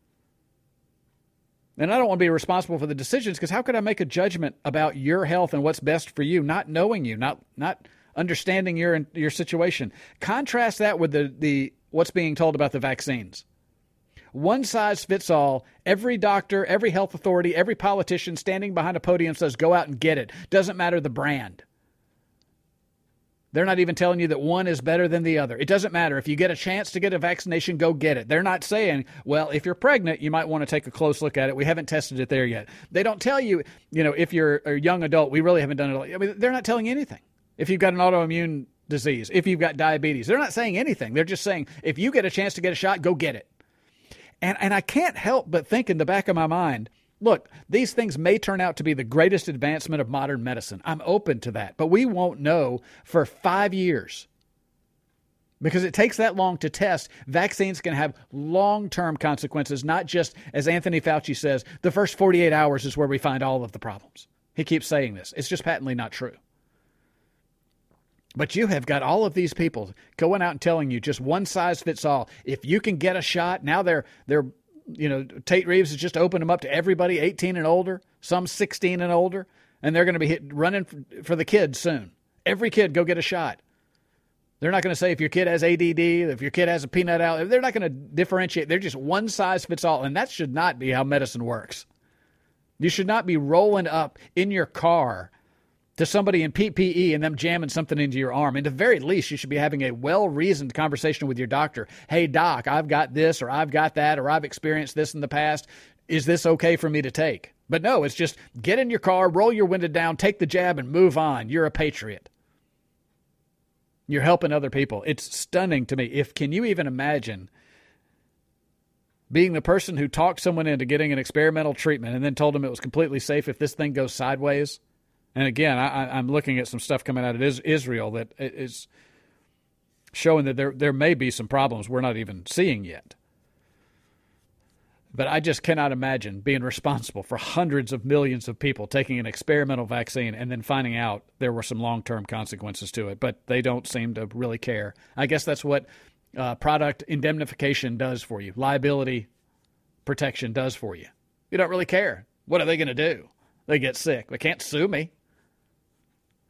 And I don't want to be responsible for the decisions, because how could I make a judgment about your health and what's best for you, not knowing you, not understanding your situation? Contrast that with the what's being told about the vaccines. One size fits all. Every doctor, every health authority, every politician standing behind a podium says, go out and get it. Doesn't matter the brand. They're not even telling you that one is better than the other. It doesn't matter. If you get a chance to get a vaccination, go get it. They're not saying, well, if you're pregnant, you might want to take a close look at it. We haven't tested it there yet. They don't tell you, if you're a young adult, we really haven't done it. They're not telling you anything. If you've got an autoimmune disease, if you've got diabetes, they're not saying anything. They're just saying, if you get a chance to get a shot, go get it. And I can't help but think in the back of my mind, look, these things may turn out to be the greatest advancement of modern medicine. I'm open to that. But we won't know for 5 years. Because it takes that long to test. Vaccines can have long-term consequences, not just, as Anthony Fauci says, the first 48 hours is where we find all of the problems. He keeps saying this. It's just patently not true. But you have got all of these people going out and telling you just one size fits all. If you can get a shot, now they're Tate Reeves has just opened them up to everybody 18 and older, some 16 and older, and they're going to be running for the kids soon. Every kid go get a shot. They're not going to say if your kid has ADD, if your kid has a peanut allergy. They're not going to differentiate. They're just one size fits all, and that should not be how medicine works. You should not be rolling up in your car to somebody in PPE and them jamming something into your arm. And at the very least, you should be having a well-reasoned conversation with your doctor. Hey, doc, I've got this, or I've got that, or I've experienced this in the past. Is this okay for me to take? But no, it's just get in your car, roll your window down, take the jab, and move on. You're a patriot. You're helping other people. It's stunning to me. Can you even imagine being the person who talked someone into getting an experimental treatment and then told them it was completely safe if this thing goes sideways? And again, I'm looking at some stuff coming out of Israel that is showing that there may be some problems we're not even seeing yet. But I just cannot imagine being responsible for hundreds of millions of people taking an experimental vaccine and then finding out there were some long-term consequences to it. But they don't seem to really care. I guess that's what product indemnification does for you. Liability protection does for you. You don't really care. What are they going to do? They get sick. They can't sue me.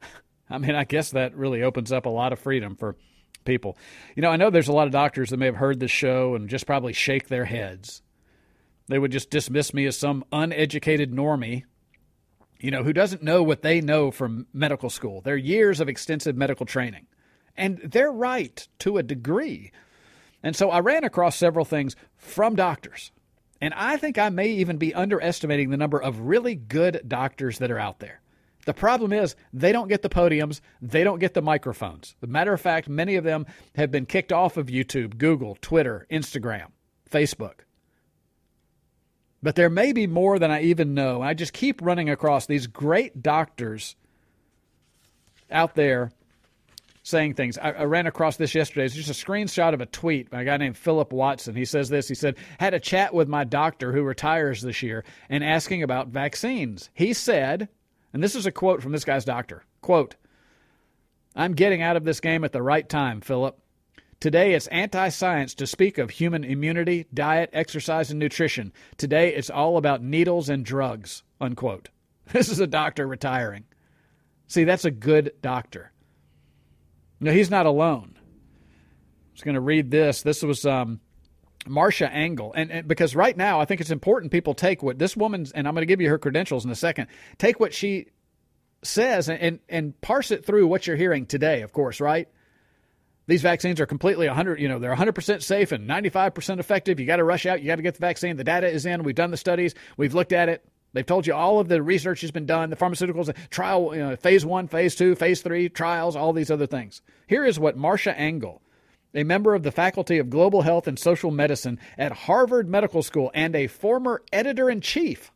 I mean, I guess that really opens up a lot of freedom for people. You know, I know there's a lot of doctors that may have heard this show and just probably shake their heads. They would just dismiss me as some uneducated normie, you know, who doesn't know what they know from medical school. Their years of extensive medical training. And they're right to a degree. And so I ran across several things from doctors. And I think I may even be underestimating the number of really good doctors that are out there. The problem is they don't get the podiums. They don't get the microphones. As a matter of fact, many of them have been kicked off of YouTube, Google, Twitter, Instagram, Facebook. But there may be more than I even know. I just keep running across these great doctors out there saying things. I ran across this yesterday. It's just a screenshot of a tweet by a guy named Philip Watson. He says this. He said, had a chat with my doctor who retires this year and asking about vaccines. He said, and this is a quote from this guy's doctor, quote, "I'm getting out of this game at the right time, Philip. Today it's anti-science to speak of human immunity, diet, exercise, and nutrition. Today it's all about needles and drugs," unquote. This is a doctor retiring. See, that's a good doctor. No, he's not alone. I was going to read this. This was Marcia Engel. And because right now I think it's important people take what this woman's, and I'm going to give you her credentials in a second, take what she says and parse it through what you're hearing today, of course, right? These vaccines are completely 100, they're 100% safe and 95% effective. You got to rush out. You got to get the vaccine. The data is in. We've done the studies. We've looked at it. They've told you all of the research has been done, the pharmaceuticals, trial, phase 1, phase 2, phase 3, trials, all these other things. Here is what Marcia Engel, a member of the Faculty of Global Health and Social Medicine at Harvard Medical School and a former editor-in-chief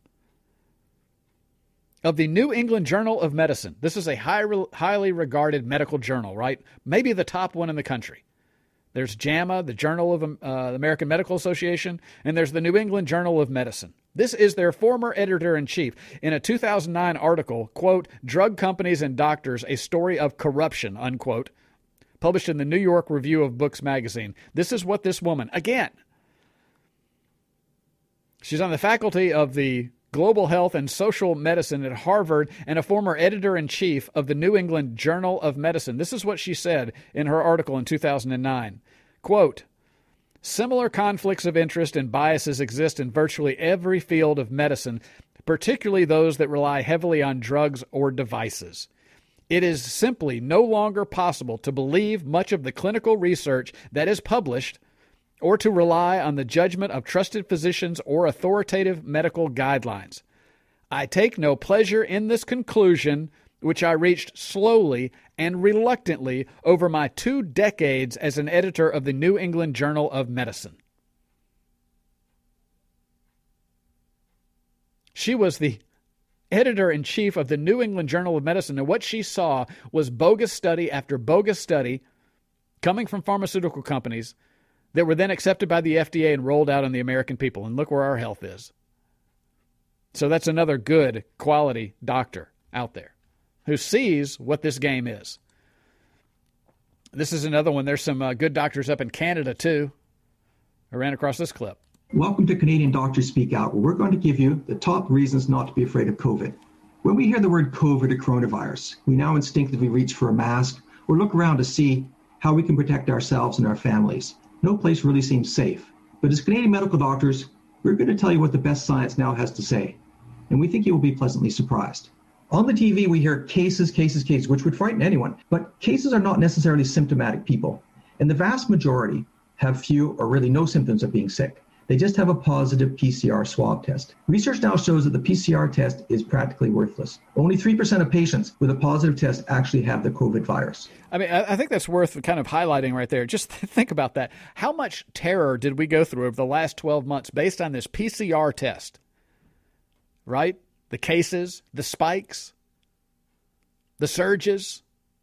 of the New England Journal of Medicine. This is a highly regarded medical journal, right? Maybe the top one in the country. There's JAMA, the Journal of the American Medical Association, and there's the New England Journal of Medicine. This is their former editor-in-chief. In a 2009 article, quote, "Drug Companies and Doctors, a Story of Corruption," unquote, published in the New York Review of Books magazine. This is what this woman, again, she's on the faculty of the Global Health and Social Medicine at Harvard and a former editor-in-chief of the New England Journal of Medicine. This is what she said in her article in 2009. Quote, "Similar conflicts of interest and biases exist in virtually every field of medicine, particularly those that rely heavily on drugs or devices. It is simply no longer possible to believe much of the clinical research that is published or to rely on the judgment of trusted physicians or authoritative medical guidelines. I take no pleasure in this conclusion, which I reached slowly and reluctantly over my 2 decades as an editor of the New England Journal of Medicine." She was the editor-in-chief of the New England Journal of Medicine, and what she saw was bogus study after bogus study coming from pharmaceutical companies that were then accepted by the FDA and rolled out on the American people. And look where our health is. So that's another good quality doctor out there who sees what this game is. This is another one. There's some good doctors up in Canada, too. I ran across this clip. Welcome to Canadian Doctors Speak Out, where we're going to give you the top reasons not to be afraid of COVID. When we hear the word COVID or coronavirus, we now instinctively reach for a mask or look around to see how we can protect ourselves and our families. No place really seems safe. But as Canadian medical doctors, we're going to tell you what the best science now has to say. And we think you will be pleasantly surprised. On the TV, we hear cases, which would frighten anyone. But cases are not necessarily symptomatic people. And the vast majority have few or really no symptoms of being sick. They just have a positive PCR swab test. Research now shows that the PCR test is practically worthless. Only 3% of patients with a positive test actually have the COVID virus. I mean, I think that's worth kind of highlighting right there. Just think about that. How much terror did we go through over the last 12 months based on this PCR test? Right? The cases, the spikes, the surges.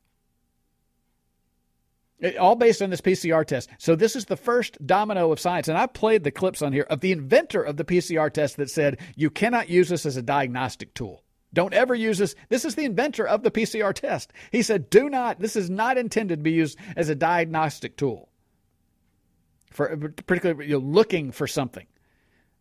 All based on this PCR test. So this is the first domino of science. And I played the clips on here of the inventor of the PCR test that said, you cannot use this as a diagnostic tool. Don't ever use this. This is the inventor of the PCR test. He said, this is not intended to be used as a diagnostic tool. For particularly, you're looking for something.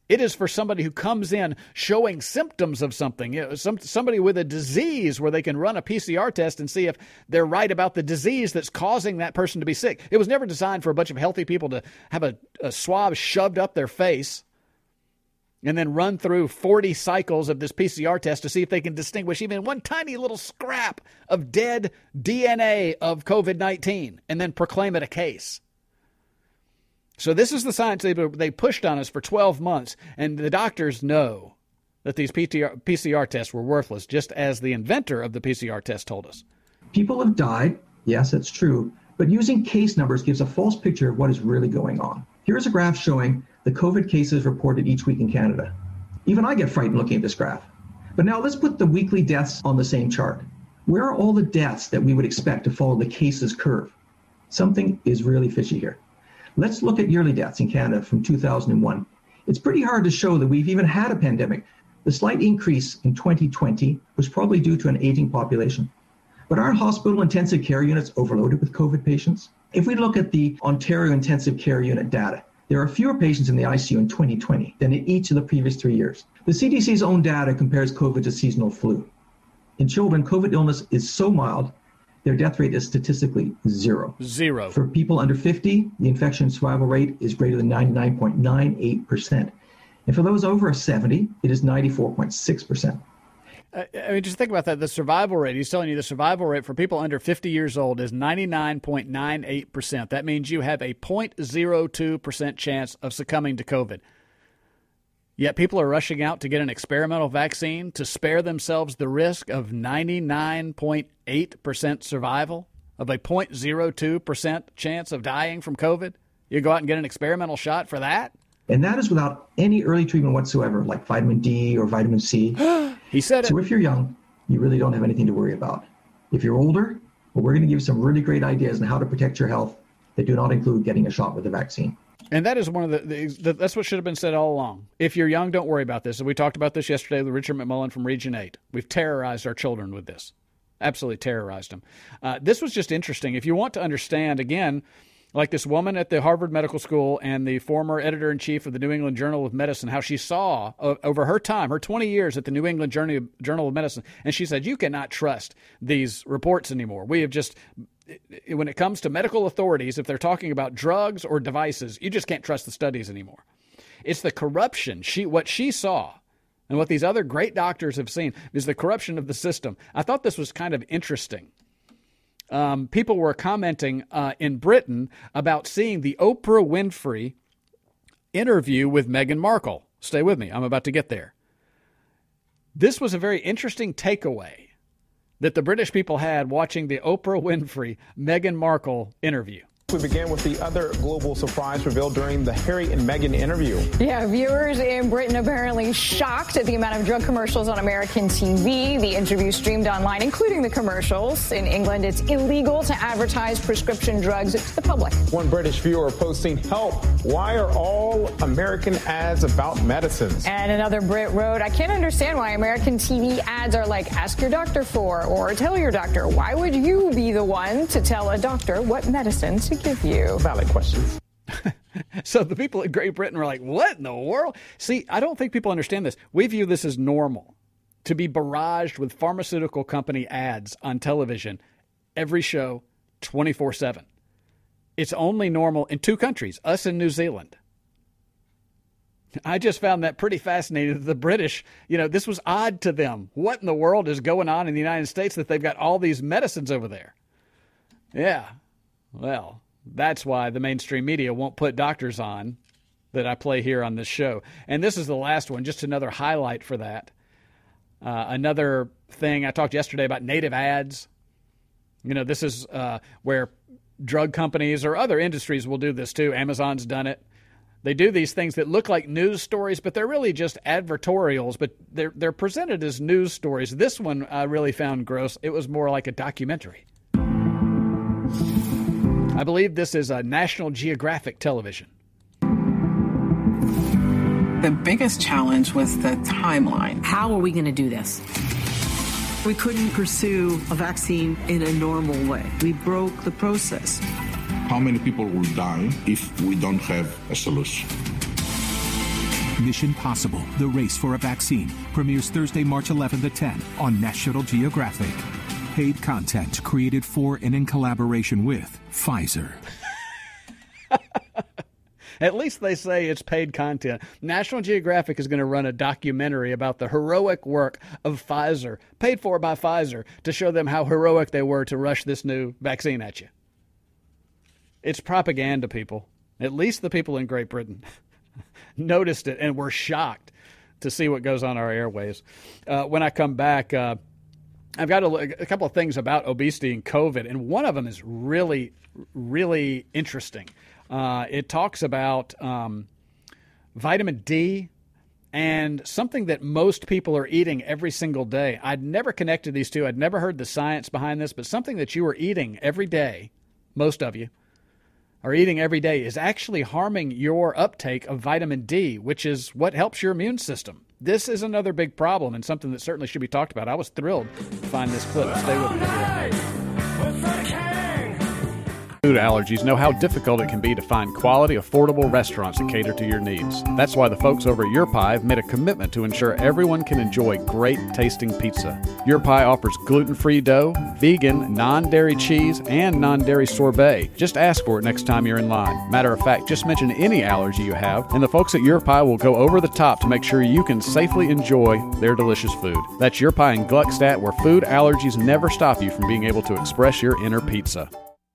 It is for somebody who comes in showing symptoms of something, somebody with a disease where they can run a PCR test and see if they're right about the disease that's causing that person to be sick. It was never designed for a bunch of healthy people to have a swab shoved up their face and then run through 40 cycles of this PCR test to see if they can distinguish even one tiny little scrap of dead DNA of COVID-19 and then proclaim it a case. So this is the science they pushed on us for 12 months, and the doctors know that these PCR tests were worthless, just as the inventor of the PCR test told us. People have died. Yes, that's true. But using case numbers gives a false picture of what is really going on. Here's a graph showing the COVID cases reported each week in Canada. Even I get frightened looking at this graph. But now let's put the weekly deaths on the same chart. Where are all the deaths that we would expect to follow the cases curve? Something is really fishy here. Let's look at yearly deaths in Canada from 2001. It's pretty hard to show that we've even had a pandemic. The slight increase in 2020 was probably due to an aging population. But aren't hospital intensive care units overloaded with COVID patients? If we look at the Ontario intensive care unit data, there are fewer patients in the ICU in 2020 than in each of the previous 3 years. The CDC's own data compares COVID to seasonal flu. In children, COVID illness is so mild, their death rate is statistically zero. Zero. For people under 50, the infection survival rate is greater than 99.98%. And for those over 70, it is 94.6%. I mean, just think about that. The survival rate, he's telling you the survival rate for people under 50 years old is 99.98%. That means you have a 0.02% chance of succumbing to COVID. Yet people are rushing out to get an experimental vaccine to spare themselves the risk of 99.8% survival, of a 0.02% chance of dying from COVID. You go out and get an experimental shot for that? And that is without any early treatment whatsoever, like vitamin D or vitamin C. He said it. So if you're young, you really don't have anything to worry about. If you're older, well, we're going to give you some really great ideas on how to protect your health that do not include getting a shot with the vaccine. And that is one of that's what should have been said all along. If you're young, don't worry about this. And we talked about this yesterday with Richard McMullen from Region 8. We've terrorized our children with this. Absolutely terrorized them. This was just interesting. If you want to understand, again, like this woman at the Harvard Medical School and the former editor-in-chief of the New England Journal of Medicine, how she saw over her time, her 20 years at the New England Journal of Medicine, and she said, you cannot trust these reports anymore. We have just... When it comes to medical authorities, if they're talking about drugs or devices, you just can't trust the studies anymore. It's the corruption. What she saw and what these other great doctors have seen is the corruption of the system. I thought this was kind of interesting. People were commenting in Britain about seeing the Oprah Winfrey interview with Meghan Markle. Stay with me. I'm about to get there. This was a very interesting takeaway that the British people had watching the Oprah Winfrey, Meghan Markle interview. We began with the other global surprise revealed during the Harry and Meghan interview. Yeah, viewers in Britain apparently shocked at the amount of drug commercials on American TV. The interview streamed online, including the commercials. In England, it's illegal to advertise prescription drugs to the public. One British viewer posting, "Help, why are all American ads about medicines?" And another Brit wrote, "I can't understand why American TV ads are like ask your doctor for or tell your doctor. Why would you be the one to tell a doctor what medicine to give you?" Valid questions. So the people in Great Britain were like, what in the world? See, I don't think people understand this. We view this as normal, to be barraged with pharmaceutical company ads on television, every show, 24/7. It's only normal in two countries, us and New Zealand. I just found that pretty fascinating that the British, this was odd to them. What in the world is going on in the United States that they've got all these medicines over there? Yeah, well, that's why the mainstream media won't put doctors on that I play here on this show. And this is the last one, just another highlight for that. Another thing, I talked yesterday about native ads. This is where drug companies or other industries will do this too. Amazon's done it. They do these things that look like news stories, but they're really just advertorials, but they're presented as news stories. This one I really found gross. It was more like a documentary. I believe this is a National Geographic television. The biggest challenge was the timeline. How are we going to do this? We couldn't pursue a vaccine in a normal way. We broke the process. How many people will die if we don't have a solution? Mission Possible, the race for a vaccine, premieres Thursday, March 11th at 10 on National Geographic. Paid content created for and in collaboration with Pfizer. At least they say it's paid content. National Geographic is going to run a documentary about the heroic work of Pfizer, paid for by Pfizer, to show them how heroic they were to rush this new vaccine at you. It's propaganda, people. At least the people in Great Britain noticed it and were shocked to see what goes on our airways. When I come back, I've got a couple of things about obesity and COVID, and one of them is really, really interesting. It talks about vitamin D and something that most people are eating every single day. I'd never connected these two. I'd never heard the science behind this, but something that you are eating every day, most of you are eating every day, is actually harming your uptake of vitamin D, which is what helps your immune system. This is another big problem and something that certainly should be talked about. I was thrilled to find this clip. Stay with me. Food allergies know how difficult it can be to find quality, affordable restaurants that cater to your needs. That's why the folks over at Your Pie have made a commitment to ensure everyone can enjoy great tasting pizza. Your Pie offers gluten-free dough, vegan, non-dairy cheese, and non-dairy sorbet. Just ask for it next time you're in line. Matter of fact, just mention any allergy you have, and the folks at Your Pie will go over the top to make sure you can safely enjoy their delicious food. That's Your Pie in Gluckstadt, where food allergies never stop you from being able to express your inner pizza.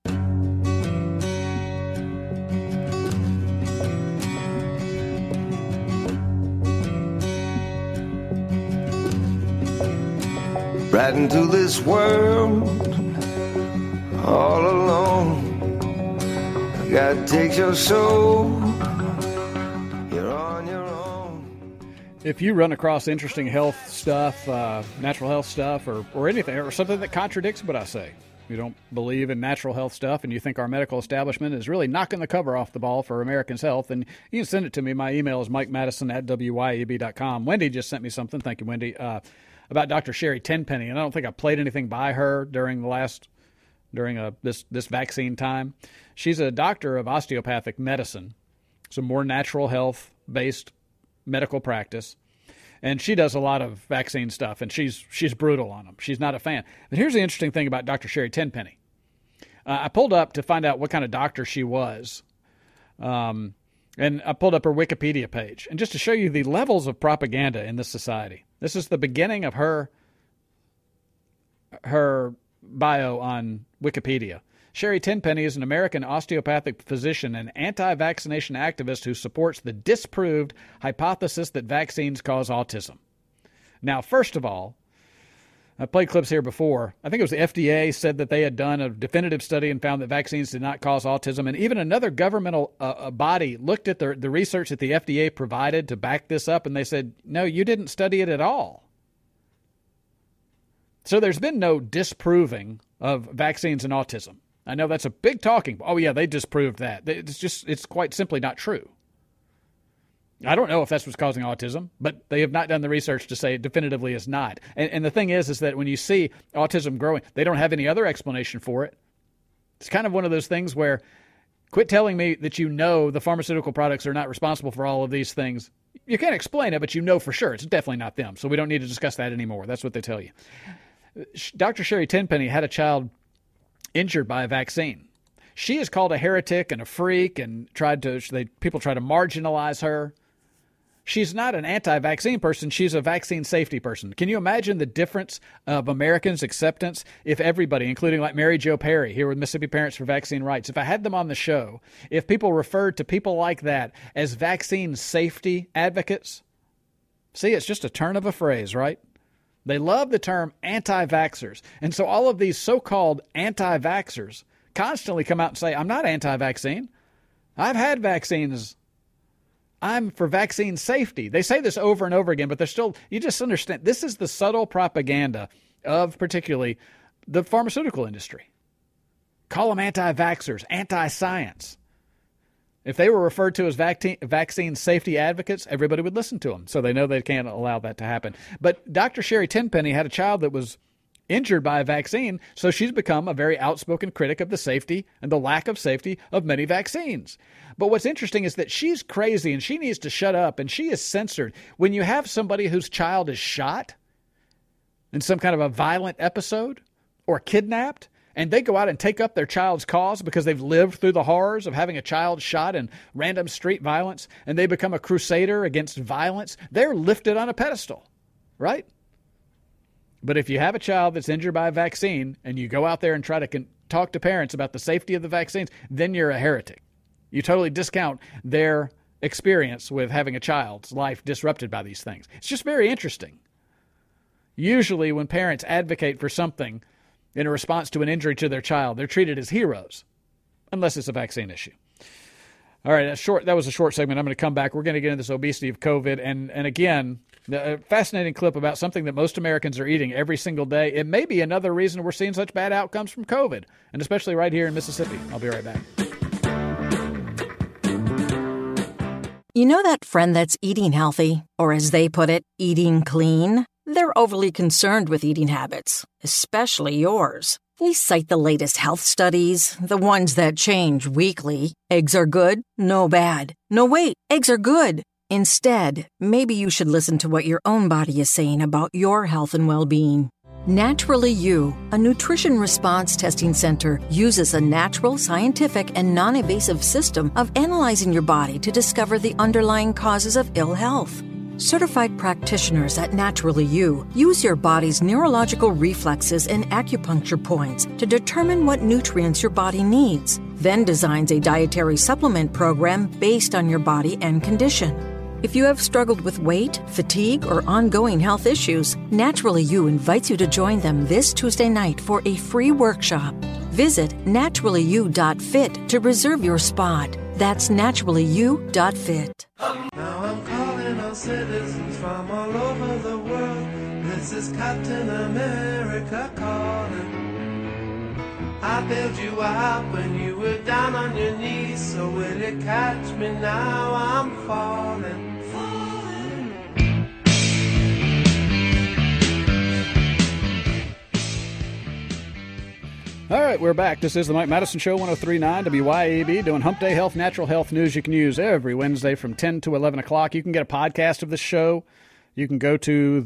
Right into this world, all alone. I gotta take your soul. You're on your own. If you run across interesting health stuff, natural health stuff, or anything, or something that contradicts what I say, you don't believe in natural health stuff, and you think our medical establishment is really knocking the cover off the ball for Americans' health, and you can send it to me. My email is mikemadison@wyeb.com. Wendy just sent me something. Thank you, Wendy. About Dr. Sherry Tenpenny, and I don't think I played anything by her during this vaccine time. She's a doctor of osteopathic medicine, some more natural health-based medical practice, and she does a lot of vaccine stuff, and she's brutal on them. She's not a fan. But here's the interesting thing about Dr. Sherry Tenpenny. I pulled up to find out what kind of doctor she was, and I pulled up her Wikipedia page, and just to show you the levels of propaganda in this society. This is the beginning of her bio on Wikipedia. Sherry Tenpenny is an American osteopathic physician and anti-vaccination activist who supports the disproved hypothesis that vaccines cause autism. Now, first of all, I played clips here before. I think it was the FDA said that they had done a definitive study and found that vaccines did not cause autism. And even another governmental body looked at the research that the FDA provided to back this up, and they said, no, you didn't study it at all. So there's been no disproving of vaccines and autism. I know that's a big talking. Oh, yeah, they disproved that. It's quite simply not true. I don't know if that's what's causing autism, but they have not done the research to say it definitively is not. And the thing is that when you see autism growing, they don't have any other explanation for it. It's kind of one of those things where quit telling me that you know the pharmaceutical products are not responsible for all of these things. You can't explain it, but you know for sure it's definitely not them. So we don't need to discuss that anymore. That's what they tell you. Dr. Sherry Tenpenny had a child injured by a vaccine. She is called a heretic and a freak, and people try to marginalize her. She's not an anti-vaccine person. She's a vaccine safety person. Can you imagine the difference of Americans' acceptance if everybody, including like Mary Jo Perry here with Mississippi Parents for Vaccine Rights, if I had them on the show, if people referred to people like that as vaccine safety advocates? See, it's just a turn of a phrase, right? They love the term anti-vaxxers. And so all of these so-called anti-vaxxers constantly come out and say, I'm not anti-vaccine. I've had vaccines. I'm for vaccine safety. They say this over and over again, but they're still, you just understand, this is the subtle propaganda of particularly the pharmaceutical industry. Call them anti-vaxxers, anti-science. If they were referred to as vaccine safety advocates, everybody would listen to them. So they know they can't allow that to happen. But Dr. Sherry Tenpenny had a child that was injured by a vaccine, so she's become a very outspoken critic of the safety and the lack of safety of many vaccines. But what's interesting is that she's crazy and she needs to shut up, and she is censored. When you have somebody whose child is shot in some kind of a violent episode or kidnapped, and they go out and take up their child's cause because they've lived through the horrors of having a child shot in random street violence, and they become a crusader against violence, they're lifted on a pedestal, right? But if you have a child that's injured by a vaccine and you go out there and try to talk to parents about the safety of the vaccines, then you're a heretic. You totally discount their experience with having a child's life disrupted by these things. It's just very interesting. Usually when parents advocate for something in a response to an injury to their child, they're treated as heroes, unless it's a vaccine issue. All right, that was a short segment. I'm going to come back. We're going to get into this obesity of COVID. And again, a fascinating clip about something that most Americans are eating every single day. It may be another reason we're seeing such bad outcomes from COVID, and especially right here in Mississippi. I'll be right back. You know that friend that's eating healthy, or as they put it, eating clean? They're overly concerned with eating habits, especially yours. They cite the latest health studies, the ones that change weekly. Eggs are good, no bad. No, wait, eggs are good. Instead, maybe you should listen to what your own body is saying about your health and well-being. Naturally You, a nutrition response testing center, uses a natural, scientific, and non-invasive system of analyzing your body to discover the underlying causes of ill health. Certified practitioners at Naturally You use your body's neurological reflexes and acupuncture points to determine what nutrients your body needs, then designs a dietary supplement program based on your body and condition. If you have struggled with weight, fatigue, or ongoing health issues, Naturally You invites you to join them this Tuesday night for a free workshop. Visit naturallyu.fit to reserve your spot. That's naturallyu.fit. Now I'm calling all citizens from all over the world. This is Captain America calling. I bailed you out when you were down on your knees. So will you catch me now? I'm falling. All right, we're back. This is the Mike Madison Show, 103.9 WYAB, doing Hump Day Health, Natural Health news you can use every Wednesday from 10 to 11 o'clock. You can get a podcast of the show. You can go to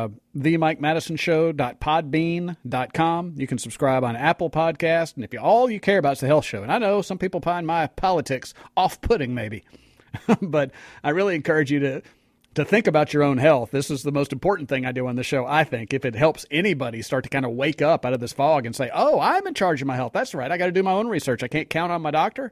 themikemadisonshow.podbean.com. You can subscribe on Apple Podcast. And if all you care about is the health show, and I know some people find my politics off-putting maybe, but I really encourage you to think about your own health. This is the most important thing I do on the show, I think. If it helps anybody start to kind of wake up out of this fog and say, oh, I'm in charge of my health. That's right. I got to do my own research. I can't count on my doctor.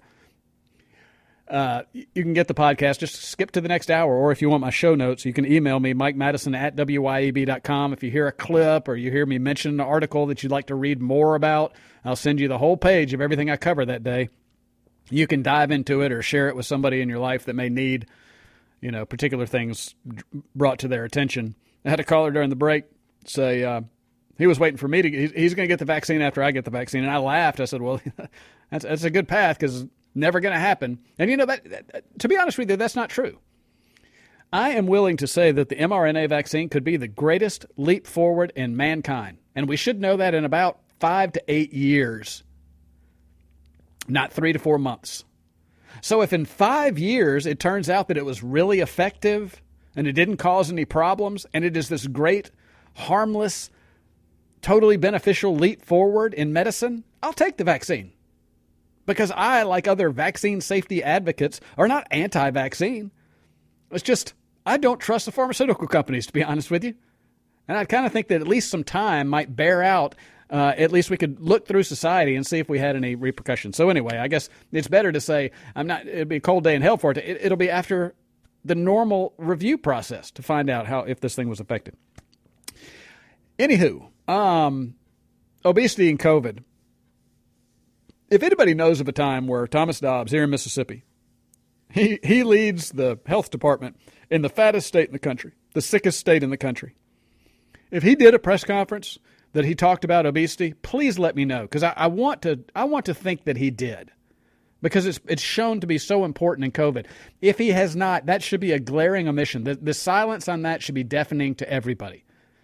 You can get the podcast. Just skip to the next hour. Or if you want my show notes, you can email me, MikeMadison@WYAB.com. If you hear a clip or you hear me mention an article that you'd like to read more about, I'll send you the whole page of everything I cover that day. You can dive into it or share it with somebody in your life that may need particular things brought to their attention. I had a caller during the break say he was waiting for me he's going to get the vaccine after I get the vaccine. And I laughed. I said, well, that's a good path because it's never going to happen. And that, to be honest with you, that's not true. I am willing to say that the mRNA vaccine could be the greatest leap forward in mankind. And we should know that in about 5 to 8 years, not 3 to 4 months. So if in 5 years it turns out that it was really effective and it didn't cause any problems and it is this great, harmless, totally beneficial leap forward in medicine, I'll take the vaccine. Because I, like other vaccine safety advocates, are not anti-vaccine. It's just I don't trust the pharmaceutical companies, to be honest with you. And I kind of think that at least some time might bear out. At least we could look through society and see if we had any repercussions. So anyway, I guess it's better to say it'd be a cold day in hell for it. It'll be after the normal review process to find out if this thing was effective. Anywho, obesity and COVID. If anybody knows of a time where Thomas Dobbs here in Mississippi, he leads the health department in the fattest state in the country, the sickest state in the country. If he did a press conference that he talked about obesity, please let me know, because I want to think that he did, because it's shown to be so important in COVID. If he has not, that should be a glaring omission. The silence on that should be deafening to everybody.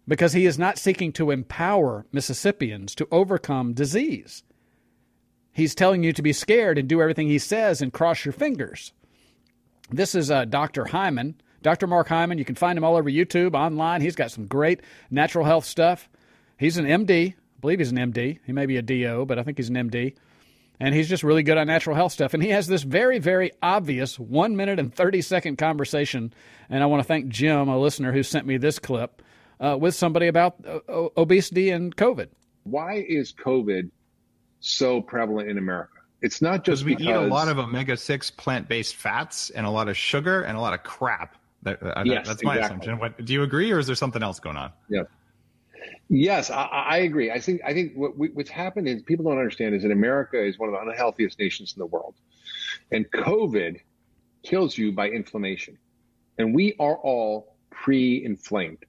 because he is not seeking to empower Mississippians to overcome disease. He's telling you to be scared and do everything he says and cross your fingers. This is Dr. Hyman, Dr. Mark Hyman. You can find him all over YouTube, online. He's got some great natural health stuff. He's an MD. I believe he's an MD. He may be a DO, but I think he's an MD. And he's just really good on natural health stuff. And he has this very, very obvious 1 minute and 30-second conversation. And I want to thank Jim, a listener, who sent me this clip with somebody about obesity and COVID. Why is COVID so prevalent in America? It's not just because we eat a lot of omega-6 plant-based fats and a lot of sugar and a lot of crap. That's my assumption. Do you agree, or is there something else going on? Yeah. Yes, I agree. I think what's happened is people don't understand is that America is one of the unhealthiest nations in the world. And COVID kills you by inflammation. And we are all pre-inflamed.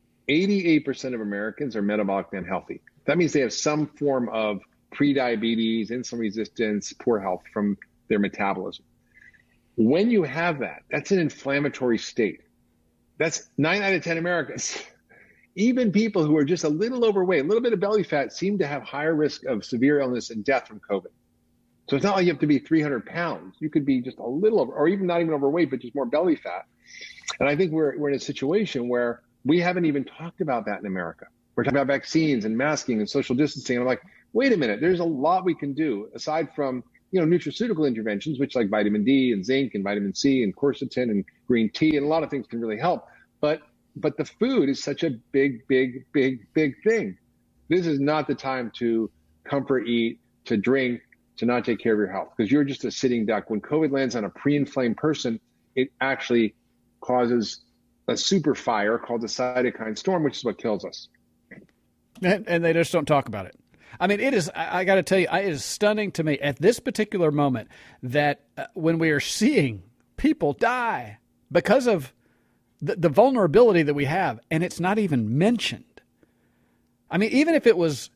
88% of Americans are metabolically unhealthy. That means they have some form of prediabetes, insulin resistance, poor health from their metabolism. When you have that, that's an inflammatory state. That's 9 out of 10 Americans. Even people who are just a little overweight, a little bit of belly fat, seem to have higher risk of severe illness and death from COVID. So it's not like you have to be 300 pounds. You could be just a little over, or even not even overweight, but just more belly fat. And I think we're in a situation where we haven't even talked about that in America. We're talking about vaccines and masking and social distancing. And I'm like, wait a minute, there's a lot we can do aside from, nutraceutical interventions, which like vitamin D and zinc and vitamin C and quercetin and green tea and a lot of things can really help. But the food is such a big thing. This is not the time to comfort eat, to drink, to not take care of your health, because you're just a sitting duck. When COVID lands on a pre-inflamed person, it actually causes a super fire called the cytokine storm, which is what kills us. And they just don't talk about it. I mean, it is, I got to tell you, it is stunning to me at this particular moment that when we are seeing people die because of the vulnerability that we have, and it's not even mentioned. I mean, even if it was,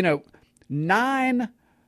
9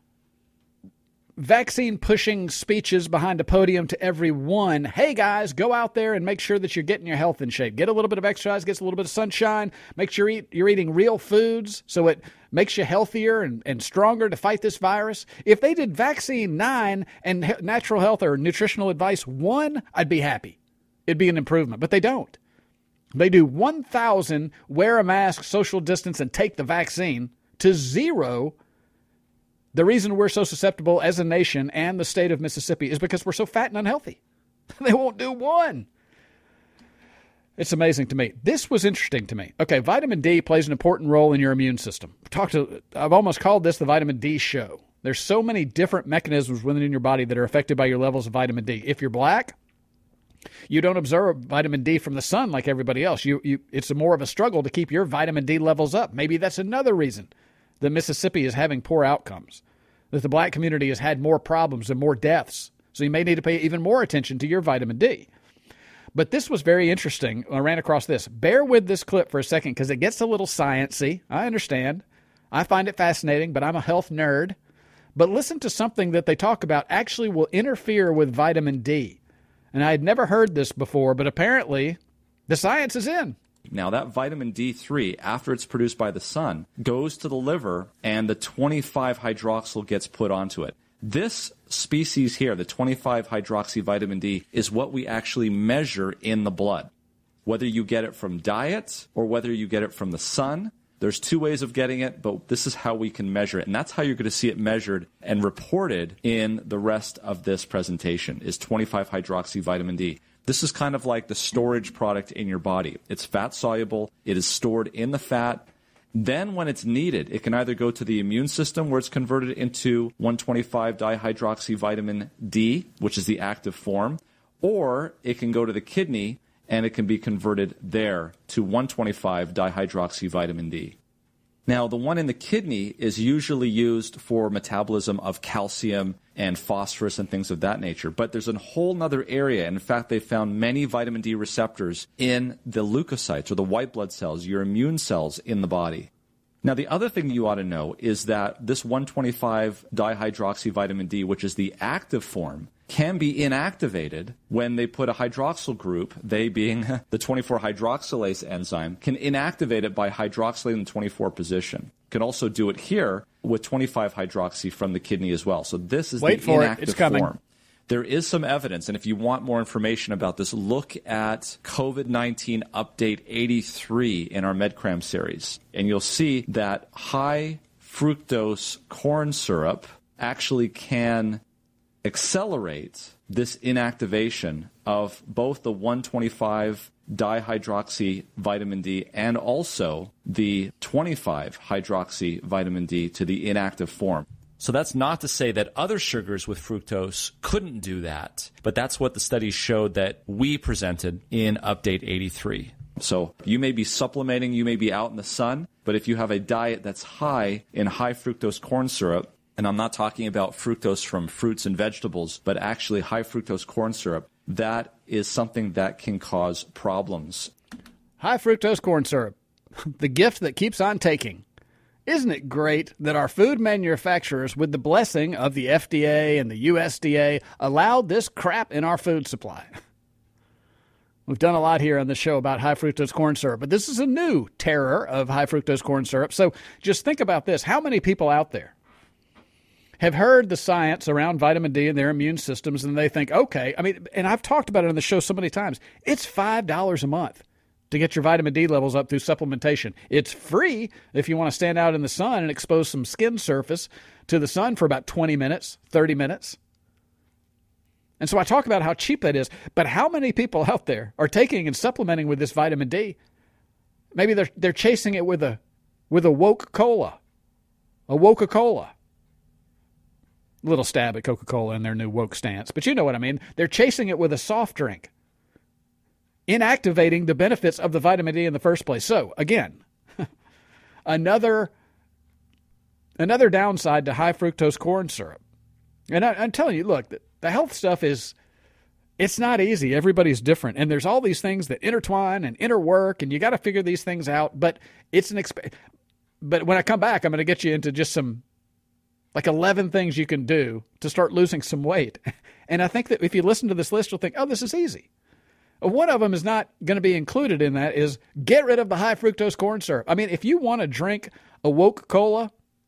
vaccine-pushing speeches behind a podium to every one, hey, guys, go out there and make sure that you're getting your health in shape. Get a little bit of exercise, get a little bit of sunshine, make sure you're eating real foods so it makes you healthier and stronger to fight this virus. If they did vaccine 9 and natural health or nutritional advice 1, I'd be happy. It'd be an improvement, but they don't. They do 1,000, wear a mask, social distance, and take the vaccine, to 0. The reason we're so susceptible as a nation and the state of Mississippi is because we're so fat and unhealthy. They won't do 1. It's amazing to me. This was interesting to me. Okay, vitamin D plays an important role in your immune system. I've almost called this the vitamin D show. There's so many different mechanisms within your body that are affected by your levels of vitamin D. If you're black, you don't absorb vitamin D from the sun like everybody else. It's more of a struggle to keep your vitamin D levels up. Maybe that's another reason that Mississippi is having poor outcomes, that the black community has had more problems and more deaths. So you may need to pay even more attention to your vitamin D. But this was very interesting. I ran across this. Bear with this clip for a second because it gets a little sciencey. I understand. I find it fascinating, but I'm a health nerd. But listen to something that they talk about actually will interfere with vitamin D. And I had never heard this before, but apparently the science is in. Now, that vitamin D3, after it's produced by the sun, goes to the liver, and the 25-hydroxyl gets put onto it. This species here, the 25-hydroxy vitamin D, is what we actually measure in the blood. Whether you get it from diet or whether you get it from the sun, there's 2 ways of getting it, but this is how we can measure it. And that's how you're going to see it measured and reported in the rest of this presentation, is 25-hydroxy vitamin D. This is kind of like the storage product in your body. It's fat-soluble. It is stored in the fat. Then when it's needed, it can either go to the immune system where it's converted into 125-dihydroxy vitamin D, which is the active form, or it can go to the kidney and it can be converted there to 125-dihydroxy vitamin D. Now, the one in the kidney is usually used for metabolism of calcium and phosphorus and things of that nature. But there's a whole other area. In fact, they found many vitamin D receptors in the leukocytes, or the white blood cells, your immune cells in the body. Now, the other thing you ought to know is that this 125-dihydroxy vitamin D, which is the active form, can be inactivated when they put a hydroxyl group, they being the 24-hydroxylase enzyme, can inactivate it by hydroxylating the 24 position. Can also do it here with 25-hydroxy from the kidney as well. So this is the inactive form. There is some evidence, and if you want more information about this, look at COVID-19 Update 83 in our MedCram series, and you'll see that high fructose corn syrup actually can accelerate this inactivation of both the 125 dihydroxy vitamin D and also the 25 hydroxy vitamin D to the inactive form. So that's not to say that other sugars with fructose couldn't do that, but that's what the studies showed that we presented in Update 83. So you may be supplementing, you may be out in the sun, but if you have a diet that's high in high fructose corn syrup, and I'm not talking about fructose from fruits and vegetables, but actually high fructose corn syrup, that is something that can cause problems. High fructose corn syrup, the gift that keeps on taking. Isn't it great that our food manufacturers, with the blessing of the FDA and the USDA, allowed this crap in our food supply? We've done a lot here on the show about high fructose corn syrup, but this is a new terror of high fructose corn syrup. So just think about this. How many people out there have heard the science around vitamin D and their immune systems, and they think, okay, I mean, and I've talked about it on the show so many times, it's $5 a month to get your vitamin D levels up through supplementation. It's free if you want to stand out in the sun and expose some skin surface to the sun for about 20 minutes, 30 minutes. And so I talk about how cheap that is, but how many people out there are taking and supplementing with this vitamin D? Maybe they're chasing it with a woke cola, a Woca-Cola. Little stab at Coca-Cola and their new woke stance, but you know what I mean. They're chasing it with a soft drink, inactivating the benefits of the vitamin D in the first place. So, again, another downside to high fructose corn syrup. And I'm telling you, look, the health stuff it's not easy. Everybody's different. And there's all these things that intertwine and interwork, and you got to figure these things out. But it's But when I come back, I'm going to get you into just some, 11 things you can do to start losing some weight. And I think that if you listen to this list, you'll think, oh, this is easy. One of them is not going to be included in that is get rid of the high fructose corn syrup. I mean, if you want to drink a Woca-Cola,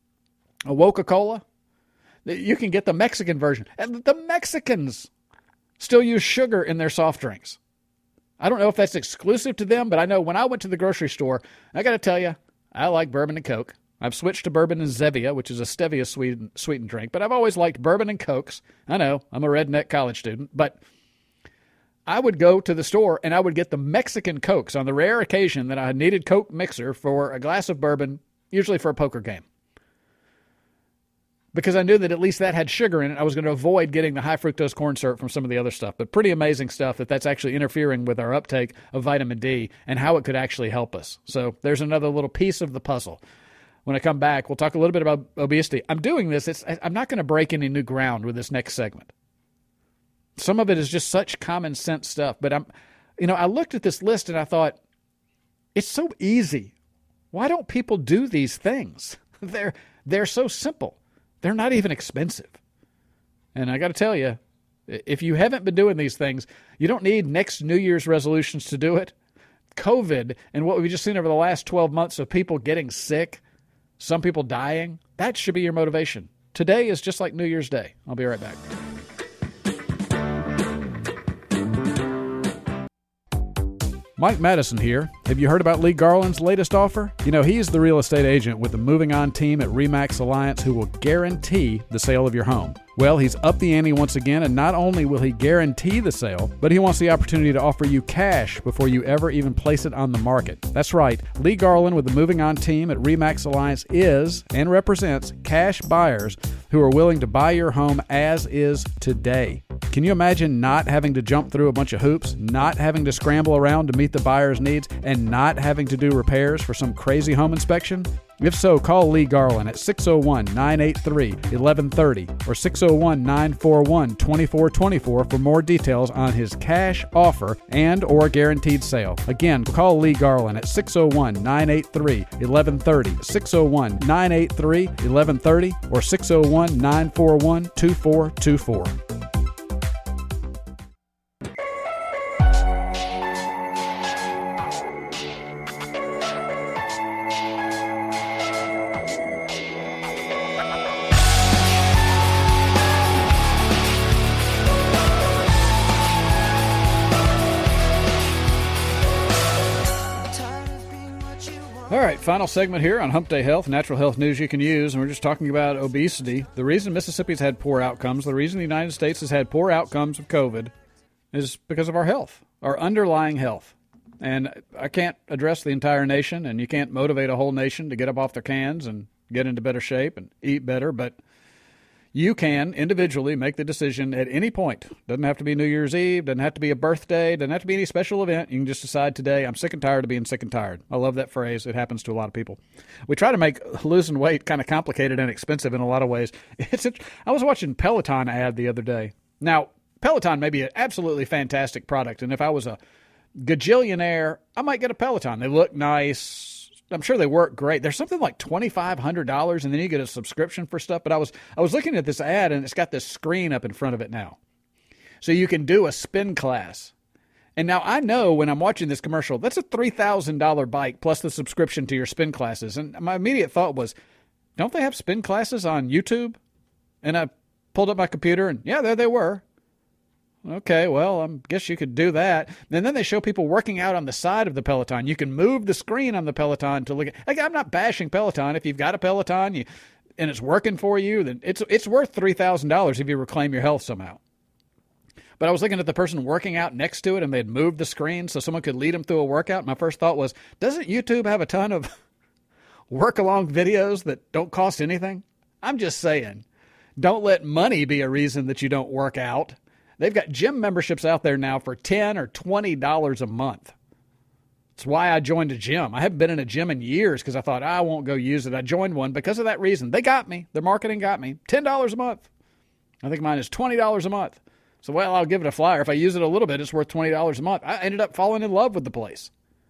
you can get the Mexican version. And the Mexicans still use sugar in their soft drinks. I don't know if that's exclusive to them, but I know when I went to the grocery store, I got to tell you, I like bourbon and Coke. I've switched to bourbon and Zevia, which is a stevia sweetened drink, but I've always liked bourbon and Cokes. I know, I'm a redneck college student, but I would go to the store and I would get the Mexican Cokes on the rare occasion that I needed Coke mixer for a glass of bourbon, usually for a poker game. Because I knew that at least that had sugar in it. I was going to avoid getting the high fructose corn syrup from some of the other stuff. But pretty amazing stuff that's actually interfering with our uptake of vitamin D and how it could actually help us. So there's another little piece of the puzzle. When I come back, we'll talk a little bit about obesity. I'm doing this. I'm not going to break any new ground with this next segment. Some of it is just such common sense stuff. But I looked at this list and I thought, it's so easy. Why don't people do these things? They're so simple. They're not even expensive. And I got to tell you, if you haven't been doing these things, you don't need next New Year's resolutions to do it. COVID and what we've just seen over the last 12 months of people getting sick, some people dying, that should be your motivation. Today is just like New Year's Day. I'll be right back. Mike Madison here. Have you heard about Lee Garland's latest offer? He's the real estate agent with the Moving On team at RE/MAX Alliance who will guarantee the sale of your home. Well, he's upped the ante once again, and not only will he guarantee the sale, but he wants the opportunity to offer you cash before you ever even place it on the market. That's right. Lee Garland with the Moving On team at RE/MAX Alliance is and represents cash buyers who are willing to buy your home as is today. Can you imagine not having to jump through a bunch of hoops, not having to scramble around to meet the buyer's needs, and not having to do repairs for some crazy home inspection? If so, call Lee Garland at 601-983-1130 or 601-941-2424 for more details on his cash offer and or guaranteed sale. Again, call Lee Garland at 601-983-1130, 601-983-1130 or 601-941-2424. All right, final segment here on Hump Day Health, natural health news you can use, and we're just talking about obesity. The reason Mississippi's had poor outcomes, the reason the United States has had poor outcomes of COVID is because of our health, our underlying health. And I can't address the entire nation, and you can't motivate a whole nation to get up off their cans and get into better shape and eat better, but you can individually make the decision at any point. Doesn't have to be New Year's Eve, doesn't have to be a birthday, doesn't have to be any special event. You can just decide today, I'm sick and tired of being sick and tired. I love that phrase. It happens to a lot of people. We try to make losing weight kind of complicated and expensive in a lot of ways. I was watching Peloton ad the other day. Now, Peloton may be an absolutely fantastic product, and if I was a gajillionaire, I might get a Peloton. They look nice. I'm sure they work great. There's something like $2,500, and then you get a subscription for stuff. But I was looking at this ad, and it's got this screen up in front of it now. So you can do a spin class. And now I know when I'm watching this commercial, that's a $3,000 bike plus the subscription to your spin classes. And my immediate thought was, don't they have spin classes on YouTube? And I pulled up my computer, and yeah, there they were. Okay, well, I guess you could do that. And then they show people working out on the side of the Peloton. You can move the screen on the Peloton to look at. Like, I'm not bashing Peloton. If you've got a Peloton and it's working for you, then it's worth $3,000 if you reclaim your health somehow. But I was looking at the person working out next to it, and they'd moved the screen so someone could lead them through a workout. My first thought was, doesn't YouTube have a ton of work-along videos that don't cost anything? I'm just saying, don't let money be a reason that you don't work out. They've got gym memberships out there now for $10 or $20 a month. That's why I joined a gym. I haven't been in a gym in years because I thought, I won't go use it. I joined one because of that reason. They got me. Their marketing got me. $10 a month. I think mine is $20 a month. So, well, I'll give it a flyer. If I use it a little bit, it's worth $20 a month. I ended up falling in love with the place.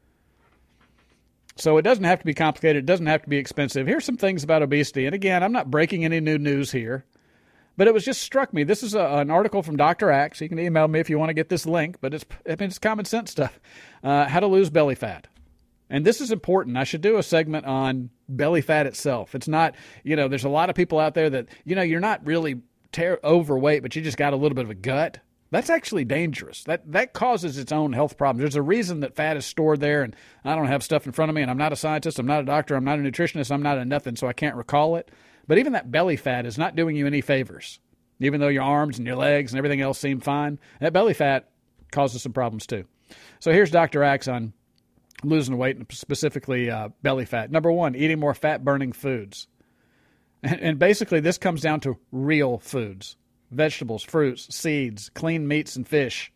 So it doesn't have to be complicated. It doesn't have to be expensive. Here's some things about obesity. And again, I'm not breaking any new news here. But it was just struck me. This is an article from Dr. Axe. You can email me if you want to get this link, but it's common sense stuff. How to lose belly fat. And this is important. I should do a segment on belly fat itself. It's not, there's a lot of people out there that, you're not really overweight, but you just got a little bit of a gut. That's actually dangerous. That causes its own health problems. There's a reason that fat is stored there, and I don't have stuff in front of me, and I'm not a scientist, I'm not a doctor, I'm not a nutritionist, I'm not a nothing, so I can't recall it. But even that belly fat is not doing you any favors. Even though your arms and your legs and everything else seem fine, that belly fat causes some problems too. So here's Dr. Axe on losing weight, and specifically belly fat. Number one, eating more fat-burning foods. And basically this comes down to real foods. Vegetables, fruits, seeds, clean meats and fish.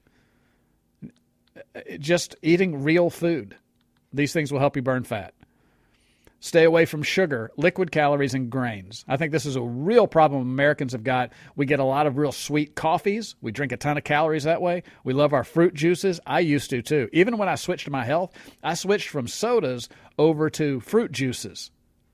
Just eating real food. These things will help you burn fat. Stay away from sugar, liquid calories, and grains. I think this is a real problem Americans have got. We get a lot of real sweet coffees. We drink a ton of calories that way. We love our fruit juices. I used to, too. Even when I switched to my health, I switched from sodas over to fruit juices.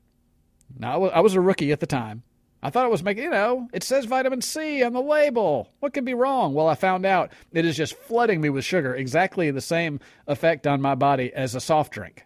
Now, I was a rookie at the time. I thought it was making, it says vitamin C on the label. What could be wrong? Well, I found out it is just flooding me with sugar, exactly the same effect on my body as a soft drink.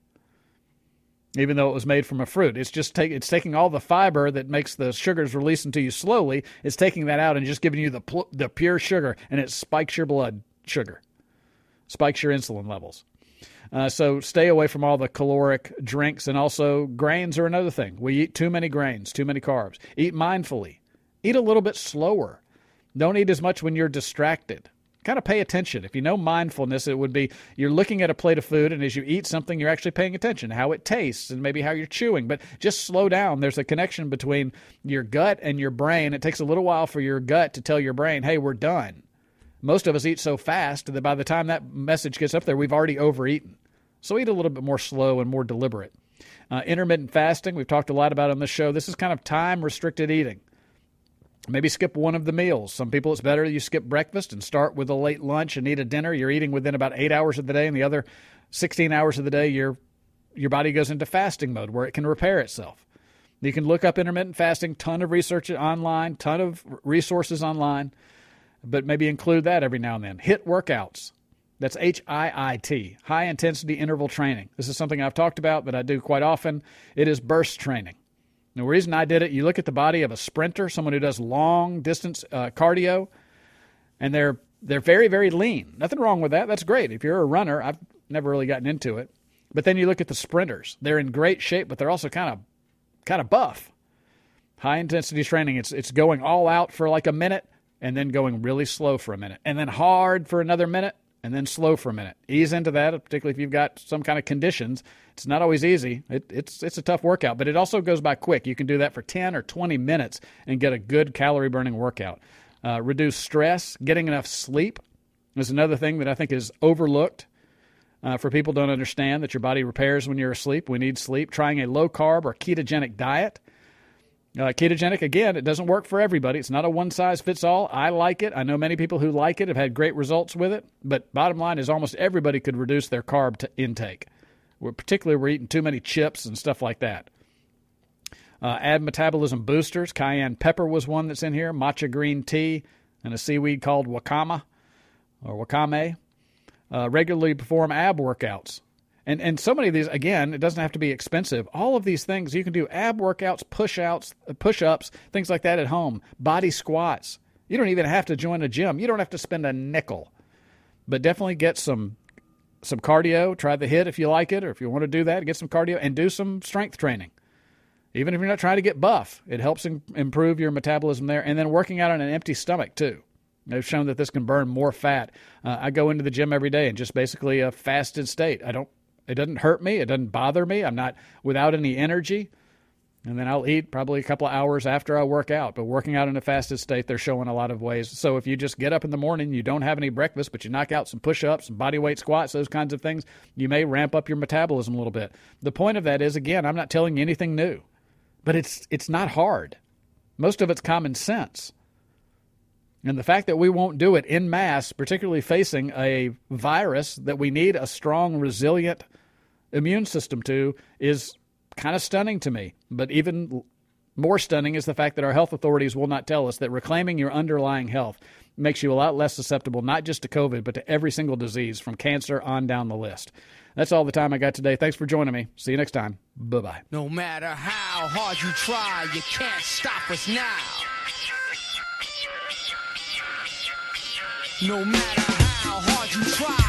Even though it was made from a fruit. It's just it's taking all the fiber that makes the sugars release into you slowly. It's taking that out and just giving you the pure sugar, and it spikes your blood sugar, spikes your insulin levels. So stay away from all the caloric drinks, and also grains are another thing. We eat too many grains, too many carbs. Eat mindfully. Eat a little bit slower. Don't eat as much when you're distracted. Kind of pay attention. If you know mindfulness, it would be you're looking at a plate of food, and as you eat something, you're actually paying attention, how it tastes and maybe how you're chewing. But just slow down. There's a connection between your gut and your brain. It takes a little while for your gut to tell your brain, hey, we're done. Most of us eat so fast that by the time that message gets up there, we've already overeaten. So eat a little bit more slow and more deliberate. Intermittent fasting, we've talked a lot about on this show. This is kind of time-restricted eating. Maybe skip one of the meals. Some people, it's better you skip breakfast and start with a late lunch and eat a dinner. You're eating within about 8 hours of the day, and the other 16 hours of the day, your body goes into fasting mode where it can repair itself. You can look up intermittent fasting, ton of research online, ton of resources online, but maybe include that every now and then. HIIT workouts. That's HIIT, high-intensity interval training. This is something I've talked about that I do quite often. It is burst training. The reason I did it, you look at the body of a sprinter, someone who does long-distance cardio, and they're very, very lean. Nothing wrong with that. That's great. If you're a runner, I've never really gotten into it. But then you look at the sprinters. They're in great shape, but they're also kind of buff. High-intensity training, it's going all out for like a minute and then going really slow for a minute, and then hard for another minute and then slow for a minute. Ease into that, particularly if you've got some kind of conditions. It's not always easy. It's a tough workout, but it also goes by quick. You can do that for 10 or 20 minutes and get a good calorie-burning workout. Reduce stress. Getting enough sleep is another thing that I think is overlooked. For people who don't understand that your body repairs when you're asleep. We need sleep. Trying a low-carb or ketogenic diet. Ketogenic, again, it doesn't work for everybody. It's not a one-size-fits-all. I like it. I know many people who like it have had great results with it. But bottom line is almost everybody could reduce their carb intake. Particularly, we're eating too many chips and stuff like that. Add metabolism boosters. Cayenne pepper was one that's in here. Matcha green tea and a seaweed called wakame. Regularly perform ab workouts. And so many of these, again, it doesn't have to be expensive. All of these things, you can do ab workouts, push-ups, things like that at home, body squats. You don't even have to join a gym. You don't have to spend a nickel. But definitely get some cardio. Try the HIIT if you like it, or if you want to do that, get some cardio and do some strength training. Even if you're not trying to get buff, it helps improve your metabolism there. And then working out on an empty stomach, too. They've shown that this can burn more fat. I go into the gym every day in just basically a fasted state. It doesn't hurt me. It doesn't bother me. I'm not without any energy. And then I'll eat probably a couple of hours after I work out. But working out in a fasted state, they're showing a lot of ways. So if you just get up in the morning, you don't have any breakfast, but you knock out some push-ups, some body weight squats, those kinds of things, you may ramp up your metabolism a little bit. The point of that is, again, I'm not telling you anything new. But it's not hard. Most of it's common sense. And the fact that we won't do it en masse, particularly facing a virus that we need a strong, resilient immune system to, is kind of stunning to me. But even more stunning is the fact that our health authorities will not tell us that reclaiming your underlying health makes you a lot less susceptible, not just to COVID, but to every single disease from cancer on down the list. That's all the time I got today. Thanks for joining me. See you next time. Bye-bye. No matter how hard you try, you can't stop us now. No matter how hard you try.